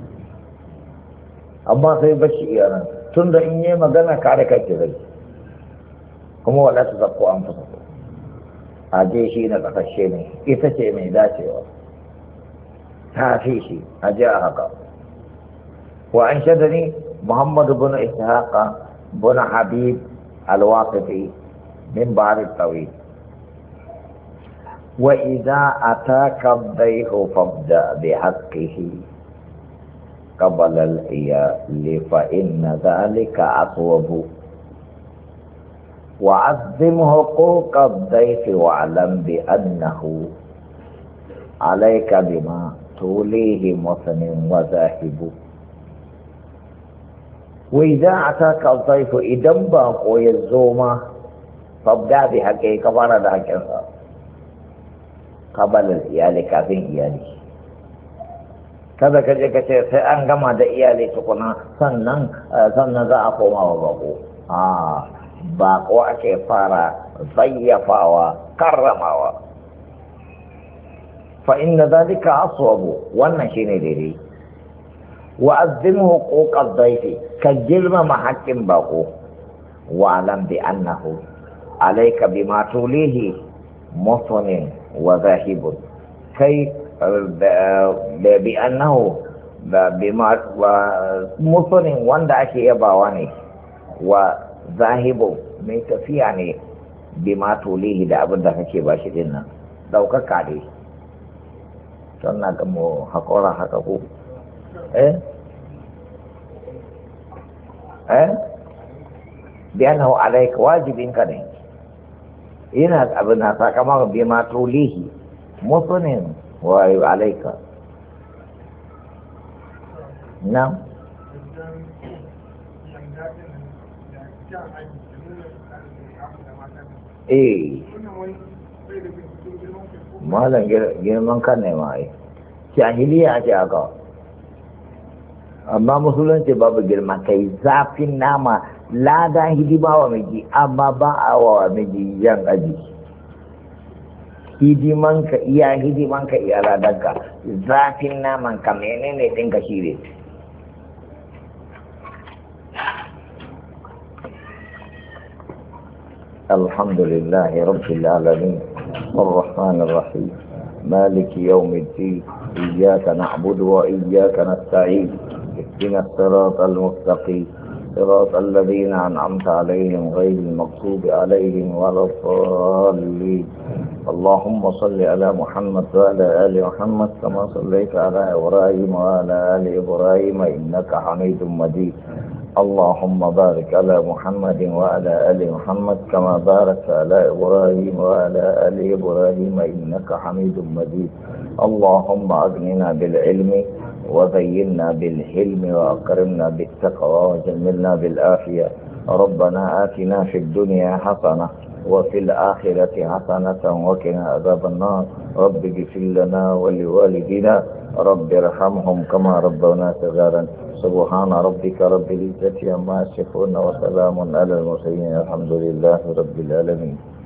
amma sai bashi iya nan tunda in yi magana kare kai zai kuma wala su zakko an fasa a je shi na ƙasashe ne ita ce mai dacewa ta fi shi a je a haka wa an shadani muhammadu bin ishaqa bin habib alwaqiti min ba'd at-tawil wa idza ataka ad-dayhu fabda bi haqqihi qabla al-iyali fa inna dhalika aswabu وعظم حقوق الضيف واعلم بأنه عليك بما توليه مثن وذاهب وإذا أتاك الضيف إذا باقو يزوم فابدأ بحقه كفارة حقه قبل الإيالي كافين إيالي kada ka je ka ce sai an gama da iyali tukuna sannan sannan za a koma wa bako a bako ake fara zayyafawa karramawa fa inna dhalika aswabu wannan shine daidai wa azzimu huquqad dayfi ka girmama haƙƙin bako wa alam bi annahu alayka bima tulihi musanin wa zahibun kai bi annahu bima musanin wanda ake yabawa ne wa zahibu mai tafiya ne bi ma tulihi da abin da kake ba shi dinnan daukaka ne sannan ga mu hakora haka ko eh eh bi annahu alayka wajibin ka ne ina abin na sakamakon bi ma tulihi musunin wa alayka na eh malam girman kan ne ma ai jahiliya ce aka amma musulunci babu girman kai zafin nama lada hidima wa miji amma ba a wa miji yan aji hidimanka iya hidimanka iya ladanka zafin naman ka menene ɗinka shi ne الحمد لله رب العالمين الرحمن الرحيم مالك يوم الدين إياك نعبد وإياك نستعين اهدنا الصراط المستقيم صراط الذين أنعمت عليهم غير المغضوب عليهم ولا الضالين اللهم صل على محمد وعلى آل محمد كما صليت على إبراهيم وعلى آل إبراهيم إنك حميد مجيد اللهم بارك على محمد وعلى آل محمد كما باركت على إبراهيم وعلى آل إبراهيم إنك حميد مجيد اللهم أغننا بالعلم وزينا بالحلم وأكرمنا بالتقوى وجملنا بالآفية ربنا آتنا في الدنيا حسنة وفي الآخرة حسنة وقنا عذاب النار رب اغفر لنا ولوالدينا رب ارحمهم كما ربونا صغارا سبحان ربك رب العزة عما يصفون وسلام على المرسلين الحمد لله رب العالمين.